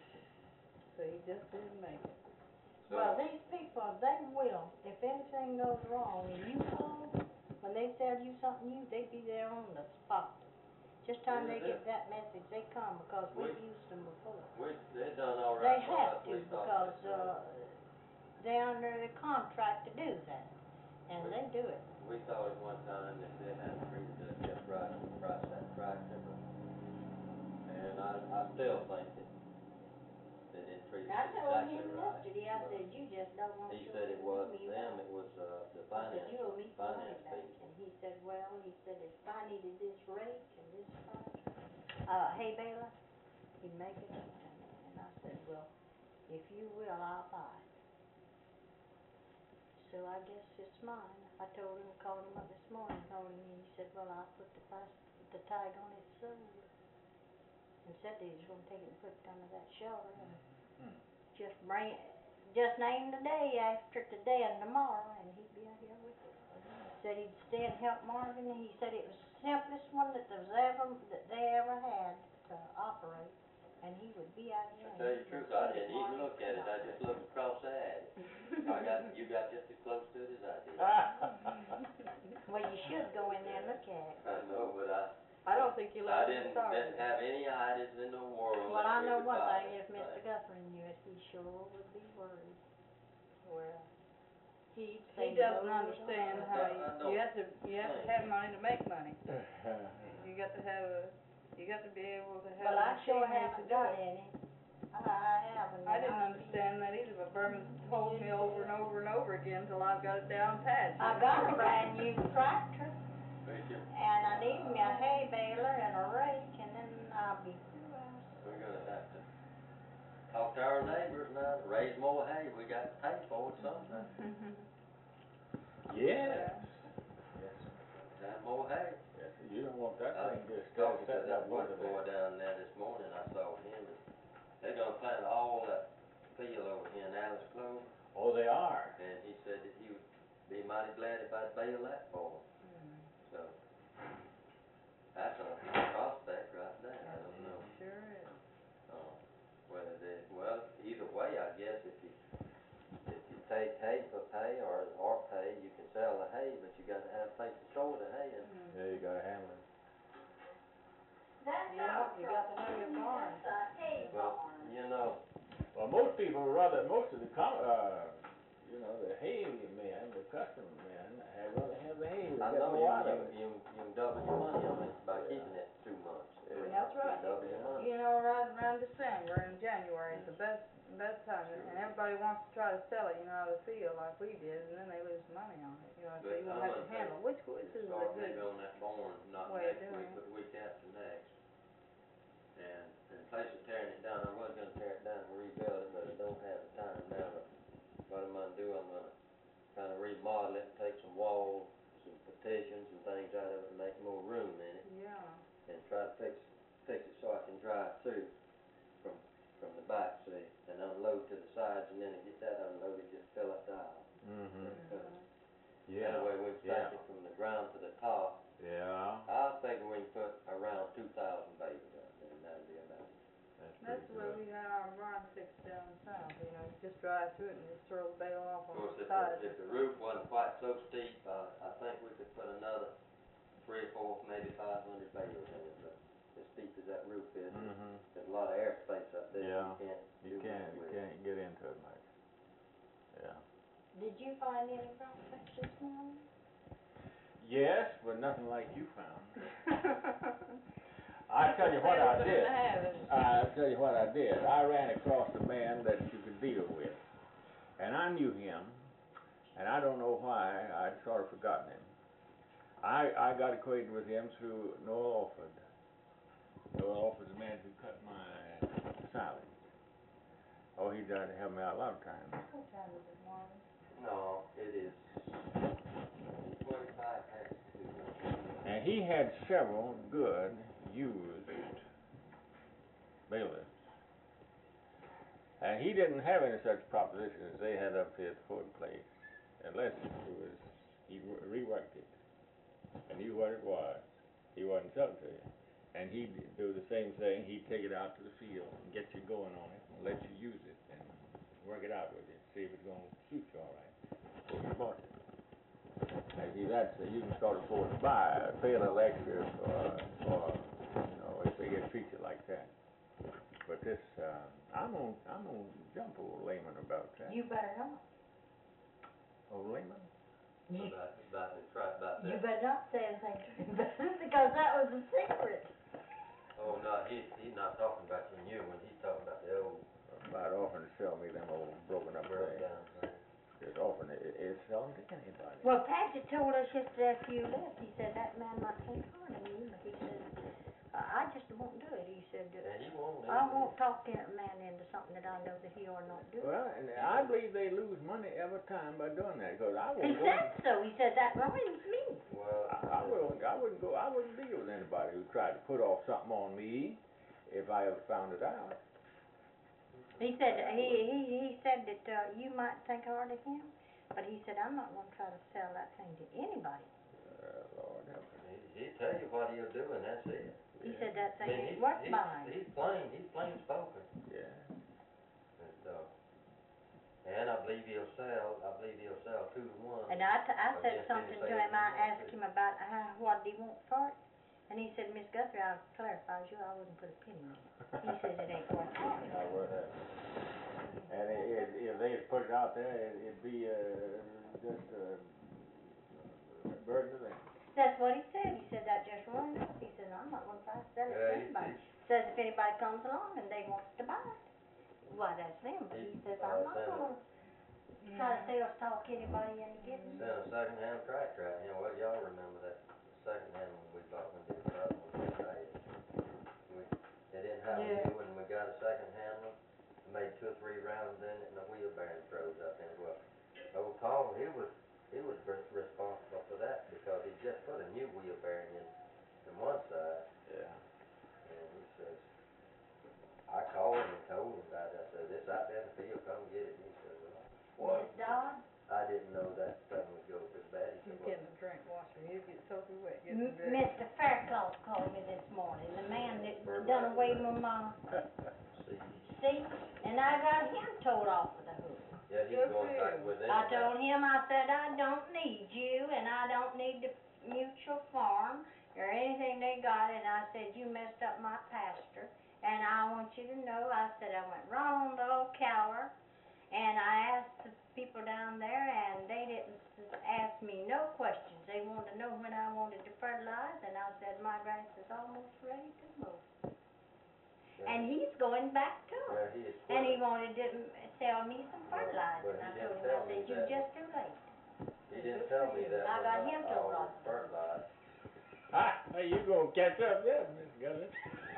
So he just didn't make it. So, Well, these people, they will, if anything goes wrong and you call, when they sell you something new, they be there on the spot. Just time Yeah, they they- get that message, they come, because we've We- used them before. we, they done all They right for have us, to, we thought because, that, uh, uh, they're under the contract to do that, and We- they do it. we thought at one time that they hadn't treated us just right on the price of that tractor, but, and I, I still think that, that didn't treat I us told exactly him right. yesterday, I but said, you just don't want to. He said it wasn't them, it was, uh, the I said, finance, you owe me some money finance back, people. and he said, well, he said, if I needed this rake and this pipe, uh, hay baler, he'd make it up to me, and I said, well, if you will, I'll buy it. So I guess it's mine. I told him, called him up this morning, told him, and he said, well, I'll put the price, the tag on it sold. And said that he was gonna take it and put it under that shelter and Hmm. just bring it, just name the day after today and tomorrow, and he'd be out here with it. Said he'd stay and help Marvin, and he said it was the simplest one that there was ever, that they ever had to operate, and he would be out here. I and tell you he the truth, would I teach didn't even Marvin look at it, I to just looked across the attic. I got, you got just as close to it as I did. Well, you should go in there and look at it. I know, but I, I don't think you'll I ever didn't, start didn't it. have any ideas in the world Well, that I we know could one buy thing, this if Mister thing. Guthrie knew it, he sure would be worried. Well, He'd he say, doesn't "Lord, understand I how don't- I you, don't you have to, you have to think. have money to make money. You got to have a, you got to be able to have Well, I sure machinery to haven't do got it. any. I, I haven't. I and didn't I'll be- understand that either, but Berman's told me over and over and over again till I've got it down pat. I got a brand new tractor, Thank you. and I need me a hay baler and a rake, and then I'll be through. We're gonna have to talk to our neighbors now, to raise more hay, we got to pay for it sometime. Yes. Yes, sir. Have more hay. Yes, sir. You don't want that I thing just uh, talking to sitting that up wood under boy there. down there this morning, I saw him, and they're gonna plant all that field over here in Alice Clover, Oh, they are? and he said that he would be mighty glad if I'd bale that for him, so. That's a prospect right there, I don't know, Sure is. uh, whether they, well, either way, I guess, if you, if you take hay for pay, or, or pay, you can sell the hay, but you gotta have a place to store the hay, and Yeah, you gotta handle it. That's Yeah, our you got to trouble. have your barn. That's a hay Well, barn. you know, Well, most people rather, most of the com, uh, you know, the hay men, the custom men, had rather have the hay, they I get know more you, out you, of it. you, you can double your money on it by Yeah. keeping it two months. Yeah. That's right. You double your money. You know, right around December and January is the best, best time, and Sure. and everybody wants to try to sell it, you know, out of the field like we did, and then they lose money on it, you know, so But you won't I'm have to gonna handle, take- which, which is a Start good, maybe on that barn, not way of next doing week, it. but the week after next. And in place of tearing it down, I was gonna tear it down and rebuild it, but I don't have the time now, but what I'm gonna do, I'm gonna kinda remodel it and take some walls, some partitions and things out of it and make more room in it, yeah. and try to fix, fix it so I can drive through from, from the back, see, and unload to the sides, and then to get that unloaded, just fill up the aisle. Mm-hmm. Mhm. Yeah. That way we can stack Yeah. it from the ground to the top. Yeah. I figure we can put around two thousand bales out there, and that'll be about it. That's That's pretty the way good. we had our barn fixed down south, you know, you just drive through it and just throw the bale off Of on course, the if side. the, if the roof wasn't quite so steep, uh, I think we could put another three or four, maybe five hundred bales in it, but as steep as that roof is, Mm-hmm. there's a lot of airspace up there, Yeah. you can't You do can't, much you with it. can't get into it much. Yeah. Did you find any prospects this morning? Yes, but nothing like you found. I tell you what I Salesman in did. the habit. I tell you what I did. I ran across a man that you could deal with, and I knew him, and I don't know why I'd sort of forgotten him. I I got acquainted with him through Noel Alford. Noel Alford's the man who cut my salad. Oh, he tried to help me out a lot of times. What time is it, Marvin? No, it is twenty-five past two. And he had several good used bailiffs. And he didn't have any such proposition as they had up here at the Ford place, unless it was, he re- reworked it and knew what it was. He wasn't selling to you. And he'd do the same thing, he'd take it out to the field and get you going on it and let you use it and work it out with you, see if it's gonna suit you all right before you bought it. And see, that's, you can sort of afford to buy a trailer lecture for, for, you know, if they get treat you like that. But this, uh, I'm gonna, I'm gonna jump old Lehman about that. You better not. Old Lehman? You, About, about the trap, about you that. better not say anything to him about it, because that was a secret. Oh, no, he, he's not talking about the new one, he's talking about the old. about offering to sell me them old broken up Broke things. down thing. Just offering it, it's selling to anybody. Well, Patrick told us yesterday after you left, he said that man might think hard on you, but he said, uh, I just won't do it, he said, uh, And he won't I either. won't talk a man into something that I know that he ought not do. Well, and I believe they lose money every time by doing that, 'cause I He won't go. said so, he said that ruins me. Well, I, I wouldn't, I wouldn't go, I wouldn't deal with anybody who tried to put off something on me if I ever found it out. He said, he, he, he said that, uh, you might think hard of him, but he said, I'm not gonna try to sell that thing to anybody. Uh, Lord help me. he, he'll tell you what he'll do, and that's it. He Yeah. said that I thing mean, ain't he's, worth he's, buying. he's plain, he's plain spoken. Yeah. And, uh, and I believe he'll sell, I believe he'll sell two to one. And I, t- I said Against something any to him, I sales. asked him about, uh, what did he want for it? And he said, Miss Guthrie, I'll clarify with you, I wouldn't put a penny on it. He says it ain't worth it. Not worth it. And i- if, if they had put it out there, it- it'd be, uh, just, uh, a burden to them. That's what he said, he said that just ruined us, he said, I'm not gonna try to sell it to Yeah, he- anybody. he- Says if anybody comes along and they wants to buy it, why, that's them, but he He, says, uh, I'm not sent a- gonna try to sales talk anybody into getting it. Sent a second-hand tractor out, you know, well, y'all remember that second-hand one we bought when the other one was bad. We, they didn't have a Yeah. new one, we got a second-hand one, made two or three rounds in it, and the wheel bearing froze up in it. Well, old Paul, he was, he was re- responsible for that, because he just put a new wheel bearing in, in one side, Yeah. and he says, I called him and told him about it, I said, it's out there in the field, come get it. He said, well, what? Miss Dodd, I didn't know that thing would go so bad. He He's said, well, getting a drink washer, he'll get soaking wet, M- getting dressed. Mister Fairclough called me this morning, the man that Bird done Life away Direct. with my see, seat, and I got him told off of the hook. yeah, he's Good going for back you. within I that. told him, I said, I don't need you, and I don't need the mutual farm, or anything they got, and I said, you messed up my pasture, and I want you to know, I said, I went right on to Ocala, and I asked the people down there, and they didn't s- ask me no questions. They wanted to know when I wanted to fertilize, and I said, my grass is almost ready to mow. Yeah, And he's going back to yeah, it. he is And he quit. wanted to mm, sell me some But- fertilizer, but and I he told didn't him, I tell me said, you're that. just too late. He didn't tell me that I when got I, him I told ordered off. fertilizer. Ha, hey, you gonna catch up there, Miss Guthrie.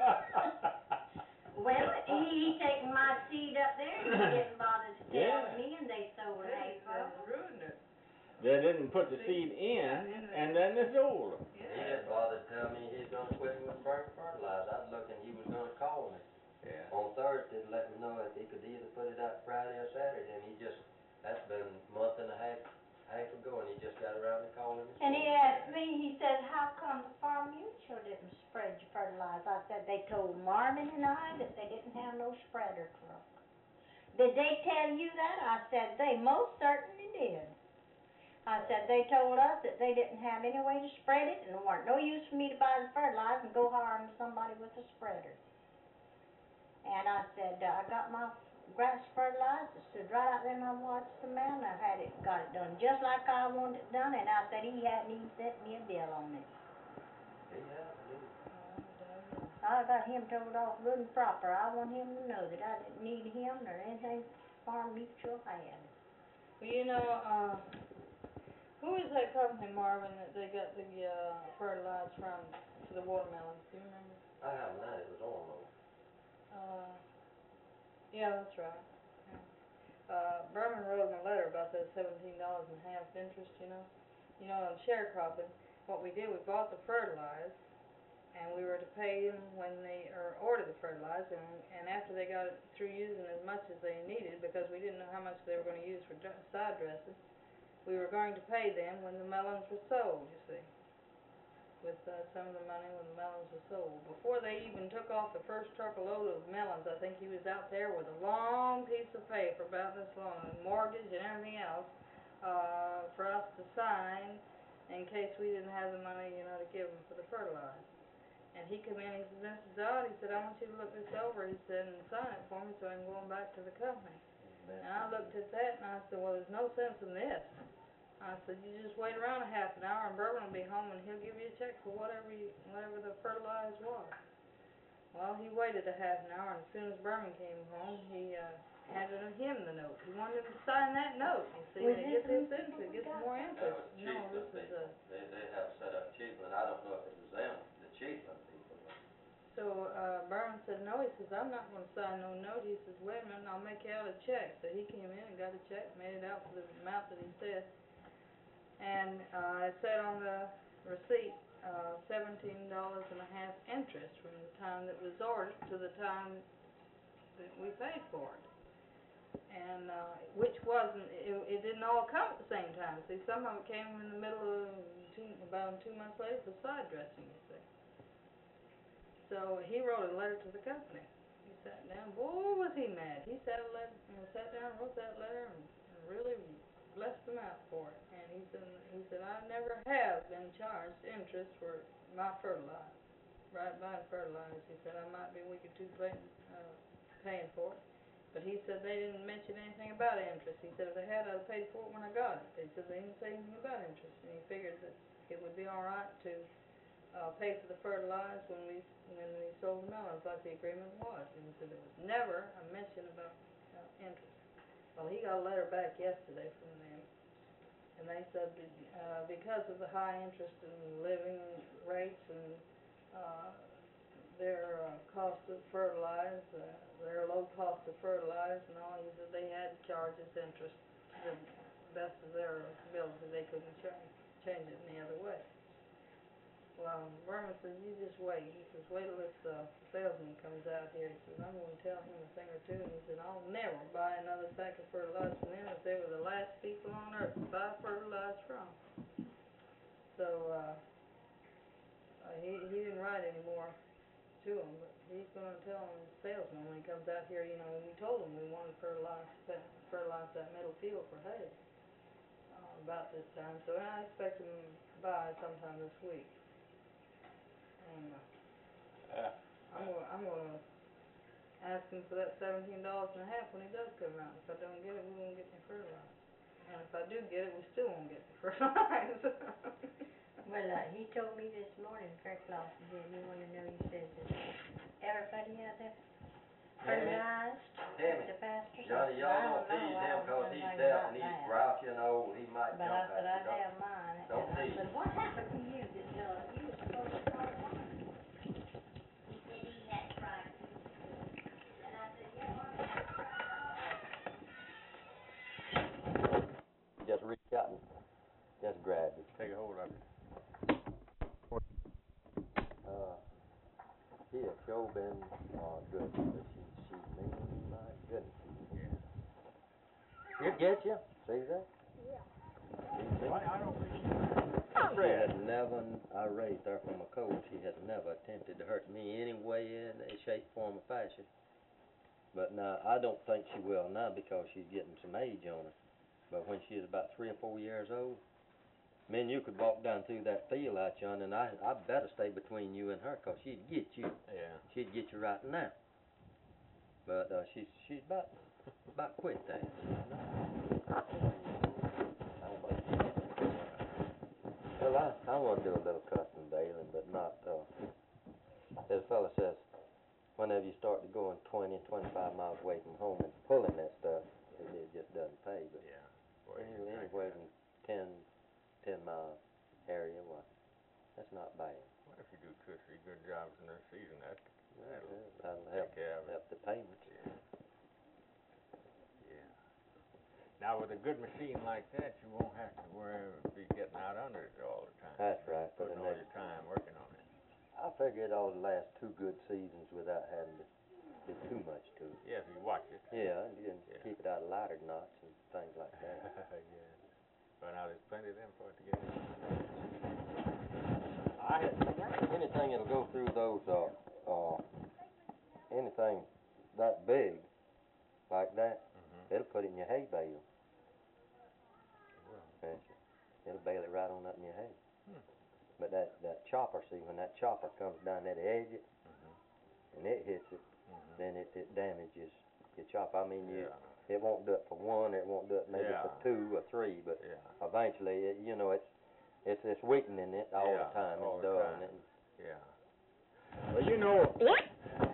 Well, he, he taking my seed up there, and he didn't bother to tell Yeah. me, and they sold hay Hey, for that's him. ruined it. They didn't put the seed in, and then they sold them. He didn't bother to tell me he's gonna quit with fer- fertilizer. I was looking, he was gonna call me Yeah. on Thursday to let me know if he could either put it out Friday or Saturday, and he just, that's been a month and a half, half ago, and he just got around to calling me. And he asked me, he said, how come the Farm Mutual didn't spread your fertilizer? I said, they told Marvin and I that they didn't have no spreader truck. Did they tell you that? I said, they most certainly did. I said, they told us that they didn't have any way to spread it, and there weren't no use for me to buy the fertilizer and go hiring somebody with a spreader. And I said, uh, I got my grass fertilizer, stood right out there, and I watched the man, I had it, got it done just like I wanted it done, and I said, he hadn't even sent me a bill on it. He had to do. I got him told off good and proper. I want him to know that I didn't need him nor anything Farm Mutual had. Well, you know, uh, who is that company, Marvin, that they got the, uh, fertilizer from for the watermelons, do you remember? I haven't had it, it was almost. Uh, yeah, that's right, yeah. Uh, Berman wrote him a letter about that seventeen dollars and a half interest, you know? You know, on sharecropping, what we did, we bought the fertilizer, and we were to pay them when they, or order the fertilizer, and, and after they got it through using as much as they needed, because we didn't know how much they were gonna use for dr- side dressing, we were going to pay them when the melons were sold, you see, with, uh, some of the money when the melons were sold. Before they even took off the first truckload of melons, I think he was out there with a long piece of paper, about this long, a mortgage and everything else, uh, for us to sign in case we didn't have the money, you know, to give them for the fertilizer. And he come in, he said, Missus Dodd, he said, I want you to look this over, he said, and sign it for me so I can go on back to the company. And I looked at that and I said, well, there's no sense in this. I said, you just wait around a half an hour and Berman will be home and he'll give you a check for whatever you, whatever the fertilizer was. Well, he waited a half an hour, and as soon as Berman came home, he, uh, handed him the note. He wanted him to sign that note, you see, Was and this it gets the this interest, it gets more interest. No, this is a, They, they have set up Chiefland, I don't know if it was them, the Chiefland people. so, uh, Berman said, no, he says, I'm not gonna sign no note. He says, wait a minute, I'll make you out a check. So he came in and got a check, made it out for the amount that he said. And, uh, it said on the receipt, uh, seventeen dollars and a half interest from the time that was ordered to the time that we paid for it. And, uh, which wasn't, it, it didn't all come at the same time. See, some of it came in the middle of two, about two months later for side dressing, you see. So he wrote a letter to the company. He sat down, boy, was he mad. He sat a letter, you know, sat down, wrote that letter, and, and really blessed them out for it. And he said, he said, I never have been charged interest for my fertilizer, right buying fertilizers. He said, I might be a week or two paying, uh, paying for it. But he said they didn't mention anything about interest. He said if they had, I'd have paid for it when I got it. He said they didn't say anything about interest. And he figured that it would be all right to uh, pay for the fertilizer when we when we sold the melons, like the agreement was. And he said there was never a mention about uh, interest. Well, he got a letter back yesterday from them, and they said that, uh, because of the high interest in living rates and uh, their uh, cost of fertilizer, uh, their low cost of fertilizer and all, he said they had to charge us interest to the best of their ability. They couldn't change change it any other way. Well, Berman says, you just wait. He says, wait till this uh, salesman comes out here. He says, I'm going to tell him a thing or two. And he said, I'll never buy another sack of fertilizer from them if they were the last people on earth to buy fertilizer from. So, uh, uh, he, he didn't write any more to him, but he's going to tell him, the salesman, when he comes out here, you know, when we told him we wanted to fertilize, that, fertilize that middle field for hay uh, about this time. So I expect him to buy sometime this week. And uh, Yeah. I'm gonna, I'm gonna ask him for that seventeen dollars and a half when he does come out. If I don't get it, we won't get any fertilizer. And if I do get it, we still won't get the fertilizer. Well, uh, he told me this morning, Kirk Lawson did, you wanna know, he says that everybody out there fertilized, Tammy, the pastor said, Johnny, I y'all don't don't know, tease I him don't know 'cause he's anything deaf about and he's that. grouchy and old, he might But I jump said, at I you. Don't- have mine, don't and I tease. said, what happened to you that, uh, you was supposed to call mine? He said, he had right. And I said, yeah, well, that's right. Just reach out and just grab it. Take a hold of it. Uh, he has sure been, uh, good, but she, she mean, my goodness. Yeah. She'll get you, see that? Why, I don't think She has never, I raised her from a cold, she has never attempted to hurt me any way, in any shape, form, or fashion. But now, I don't think she will now because she's getting some age on her. But when she was about three or four years old, me and you could walk down through that field out yonder, and I, I better stay between you and her, 'cause she'd get you. Yeah. She'd get you right now. But, uh, she's, she's about, about quit that. Well, I, I wanna do a little custom baling, but not, uh, as a fella says, whenever you start to going twenty, twenty-five miles away from home and pulling that stuff, it, it just doesn't pay, but Yeah. Boy, any, you think anywhere that. in ten, ten mile area, well, that's not bad. What if you do two or three good jobs in the season? That, that'll That'll take help, care of it. help the payments. Yeah. Yeah. Now, with a good machine like that, you won't have to worry about be getting out under it all the time. That's right, for the Putting all next, your time working on it. I figure it ought to last two good seasons without having to do too much to it. Yeah, if you watch it. Yeah, and, and Yeah. keep it out of lighter knots and things like that. Yeah. But now there's plenty of them for it to get in. I had, Anything that'll go through those, uh, uh, anything that big, like that, Mhm. it'll put it in your hay bale. Well. Yes, it'll bale it right on up in your hay. Hmm. But that, that chopper, see, when that chopper comes down there to edge it, Mhm. and it hits it, Mhm. then it, it damages your chopper. I mean, you, Yeah. it won't do it for one, it won't do it maybe for Yeah. two or three, but Yeah. eventually, it, you know, it's, it's, it's weakening it all Yeah, the time, all it's the dulling time. it. Yeah. Well, you know,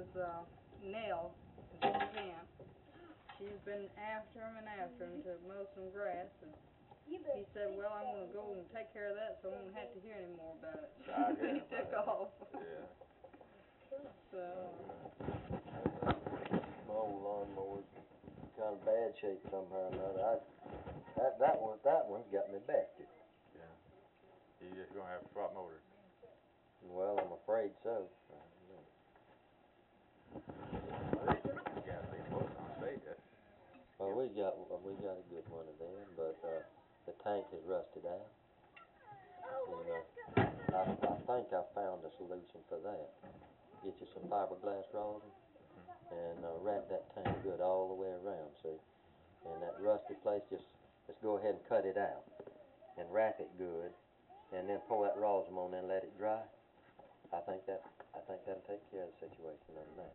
uh, Nell, in camp. She's been after him and after him to mow some grass, and he said, well, I'm gonna go and take care of that, so I won't have to hear any more about it. I hear He took about off. Yeah. So, My old lawnmower's kind of bad shape somehow or another. I, that, that one, that one's got me bested. You just gonna have to swap motors. Well, I'm afraid so. Gasoline motors on state, that's, Well, we got, well, we got a good one of them, but, uh, the tank has rusted out. And, uh, I, I think I found a solution for that. Get you some fiberglass rosin and, uh, wrap that tank good all the way around, see? And that rusty place, just, just go ahead and cut it out and wrap it good, and then pour that rosin on and let it dry. I think that, I think that'll take care of the situation on that.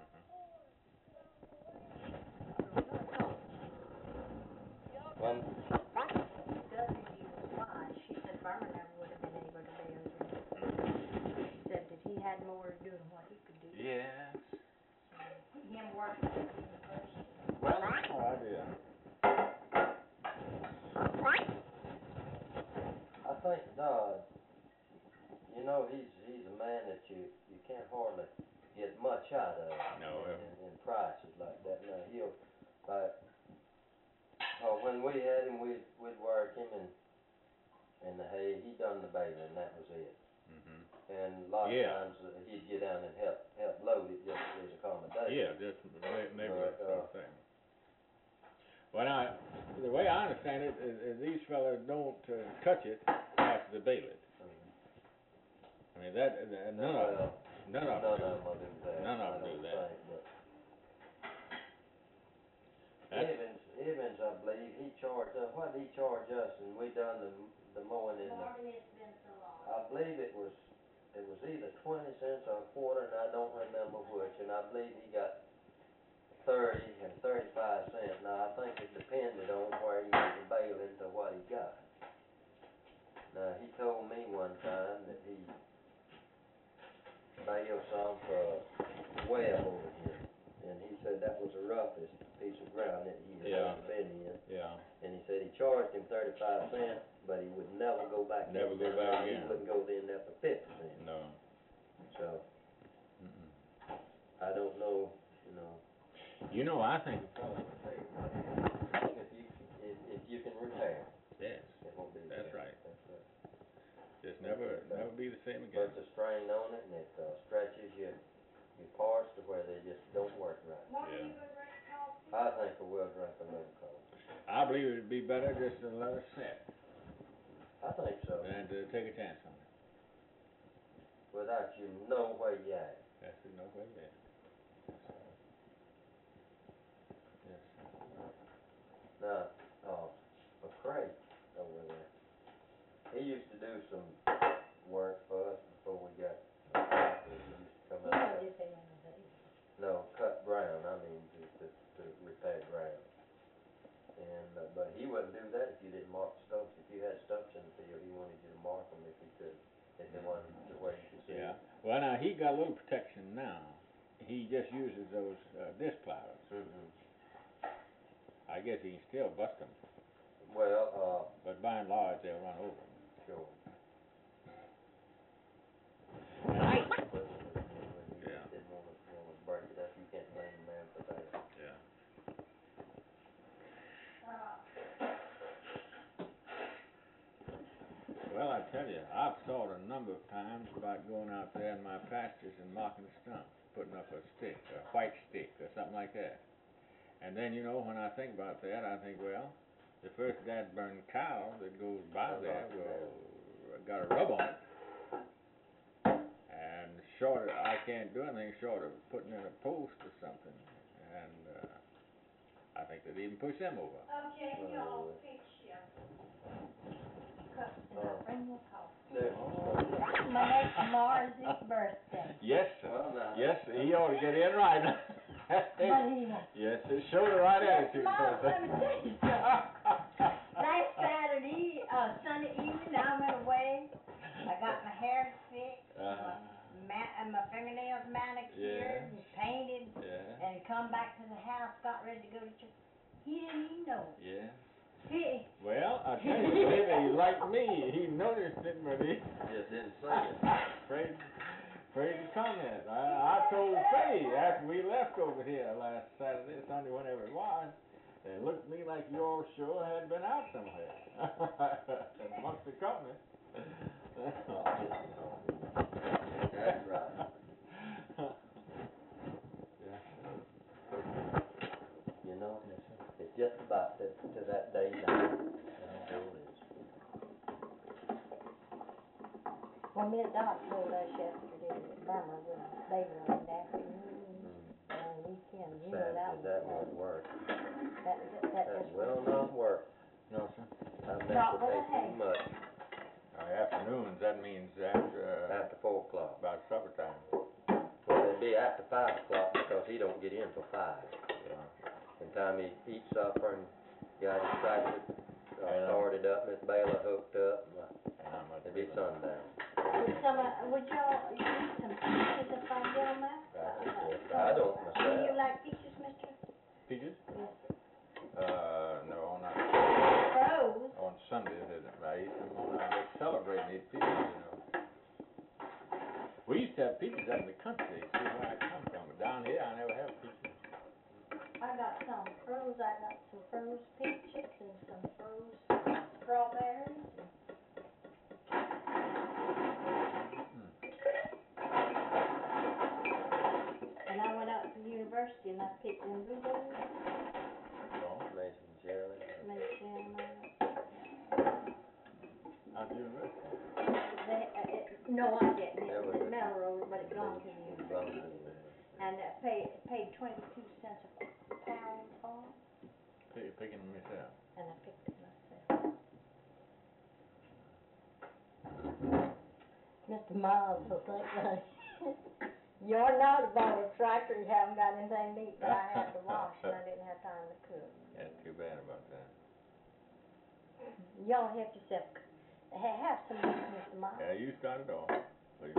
Well, Discovered he was wise. She said Farmer never would have been able to build it. She said that he had more to do than what he could do. yes. Him working at the university. Well, oh, I did. I think Dodd, you know, he's, he's a man that you, you can't hardly get much out of No, in, uh, in, in prices like that. Now, he'll, like, oh, when we had him, we'd, we'd work him in, in the hay. He done the baling, that was it. mhm. And a lot of Yeah. times uh, he'd get down and help, help load it just as accommodation. Yeah, just ma- maybe But, that sort uh, of thing. Well, now, the way I understand it is, is these fellas don't uh, touch it after they bale it. Mhm. I mean, that, uh, none of them, Well, none of None them of them will do that. None of I them do don't that. think, but That's, Evans, Evans, I believe, he charged, uh, what did he charge us, and we done the, the mowing in the, Marvin, it's been so long. I believe it was, it was either twenty cents or a quarter, and I don't remember which, and I believe he got thirty and thirty-five cents. Now, I think it depended on where he was baling to what he got. Now, he told me one time that he baled some for Webb over here, and he said that was the roughest piece of ground that he had Yeah. ever been in. yeah, And he said he charged him thirty-five cents, but he would never go back in. Never go there. back He in. wouldn't go in there for fifty cents. no. So, Mm-mm. I don't know, you know, You know, I think a fellow would save money. if you, if, if you can repair, Yes, it won't be. That's bad. right. That's right. just never, never be the same again. Puts a strain on it, and it, uh, stretches your, your parts to where they just don't work right. Yeah. I think I will drink a little cold. I believe it'd be better just to let it set I think so, than to take a chance on it. without you know where you at. That's no way there. Yes, sir. Now, uh, McCray over there, he used to do some work for us before we got, uh, he used to come He out don't there. just say anything. No, cut ground, I mean, to, to, to repair ground. And, uh, but he wouldn't do that if you didn't mark stumps. If you had stumps in the field, he wanted you to mark them if he could, if they wanted to where you could see. Yeah, well, now, he got a little protection now. He just uses those, uh, disc plows. Mm-hmm. I guess he can still bust them, Well, uh, but by and large, they'll run over them. sure. And I, But he Yeah. didn't wanna, wanna break it up. You can't blame the man for that. yeah. Well, I tell you, I've thought a number of times about going out there in my pastures and marking stumps, putting up a stick, a white stick or something like that. And then, you know, when I think about that, I think, well, the first dad-burned cow that goes by I'll there knock it will, got a rub on it. And short of, I can't do anything short of putting in a post or something. And, uh, I think they'd even push them over. Okay, Well, y'all uh, fix your cups and Oh. I'll bring you coffee. There. My next Mars's birthday. Yes, sir. Well, now. Yes, he ought to get in right now. But he won't. Yes, it showed the right attitude. Mom, don't it? let me tell you something. Last Saturday, uh, Sunday evening, I went away. I got my hair fixed, Uh-huh. my ma- and my fingernails manicured and painted, Yeah, and come back to the house, got ready to go to church. He didn't even know. yeah. He, Well, I tell you, maybe he liked me. He noticed it, but he Just didn't say it. afraid, afraid to comment. I, I told Faye after we left over here last Saturday, Sunday, whenever it was, it looked to me like you all sure had been out somewhere. Amongst the company. That's right. Yeah. You know, it's just about to, to that day now. well, Miss Dot told us yesterday that Burma was, they were in the afternoon, and weekend, you know, that was, That uh, won't work. that, that, that That just will was. not work. No, sir. That Not would with a take hay. too much Uh, afternoons, that means after, uh, after four o'clock. about supper time. Well, it'd be after five o'clock because he don't get in till five. In time he eats supper and got his tractor uh, Yeah. started up, Miss Baylor hooked up, and, uh, And not much it'd be bigger. sundown. Would some, uh, would y'all, you need some peaches if I get them out? I don't Do you myself. like peaches, mister? Peaches? Yes. Uh, no, not Froze? on Sundays. I eat them on, I just celebrate and eat peaches, you know. We used to have peaches up in the country, see where I come from, but down here I never have peaches. I got some froze, I got some froze peaches and some froze strawberries. And I went out to the university and I picked them blueberries, So, Mason jelly. made jam out. out to university. They, uh, it, no, I didn't, That it was was a- at Melrose, but it belonged to the Belonged to university. the And uh, paid, paid twenty-two cents a pound for 'em, Pick, picking them yourself. and I picked it myself. Mister Miles will think that you're not about a tractor, you haven't got anything to eat, but I had to wash and I didn't have time to cook. That's too bad about that. Y'all help yourself, ha- have some meat, Mister Miles. Yeah, you started off, please.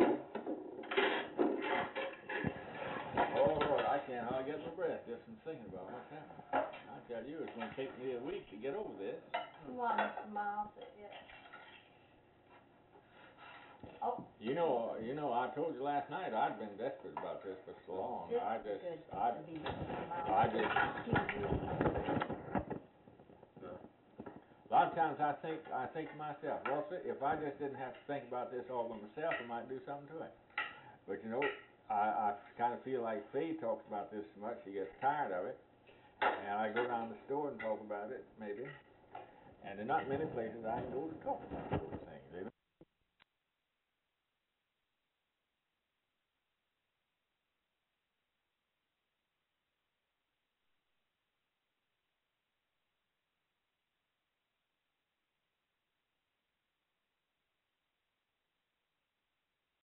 Oh, Lord, I can't hardly get my breath just from thinking about what's happening. I tell you, it's gonna take me a week to get over this. Come on, Mister Miles, yeah. Oh. You know, you know, I told you last night, I'd been desperate about this for so long. This I is just, good I, to be, Mister Miles. I just, Excuse me. a lot of times I think, I think to myself, well, see, if I just didn't have to think about this all by myself, I might do something to it. But you know, I, I kind of feel like Faye talks about this so much, she gets tired of it. And I go down to the store and talk about it, maybe. And there are not many places I can go to talk about those things.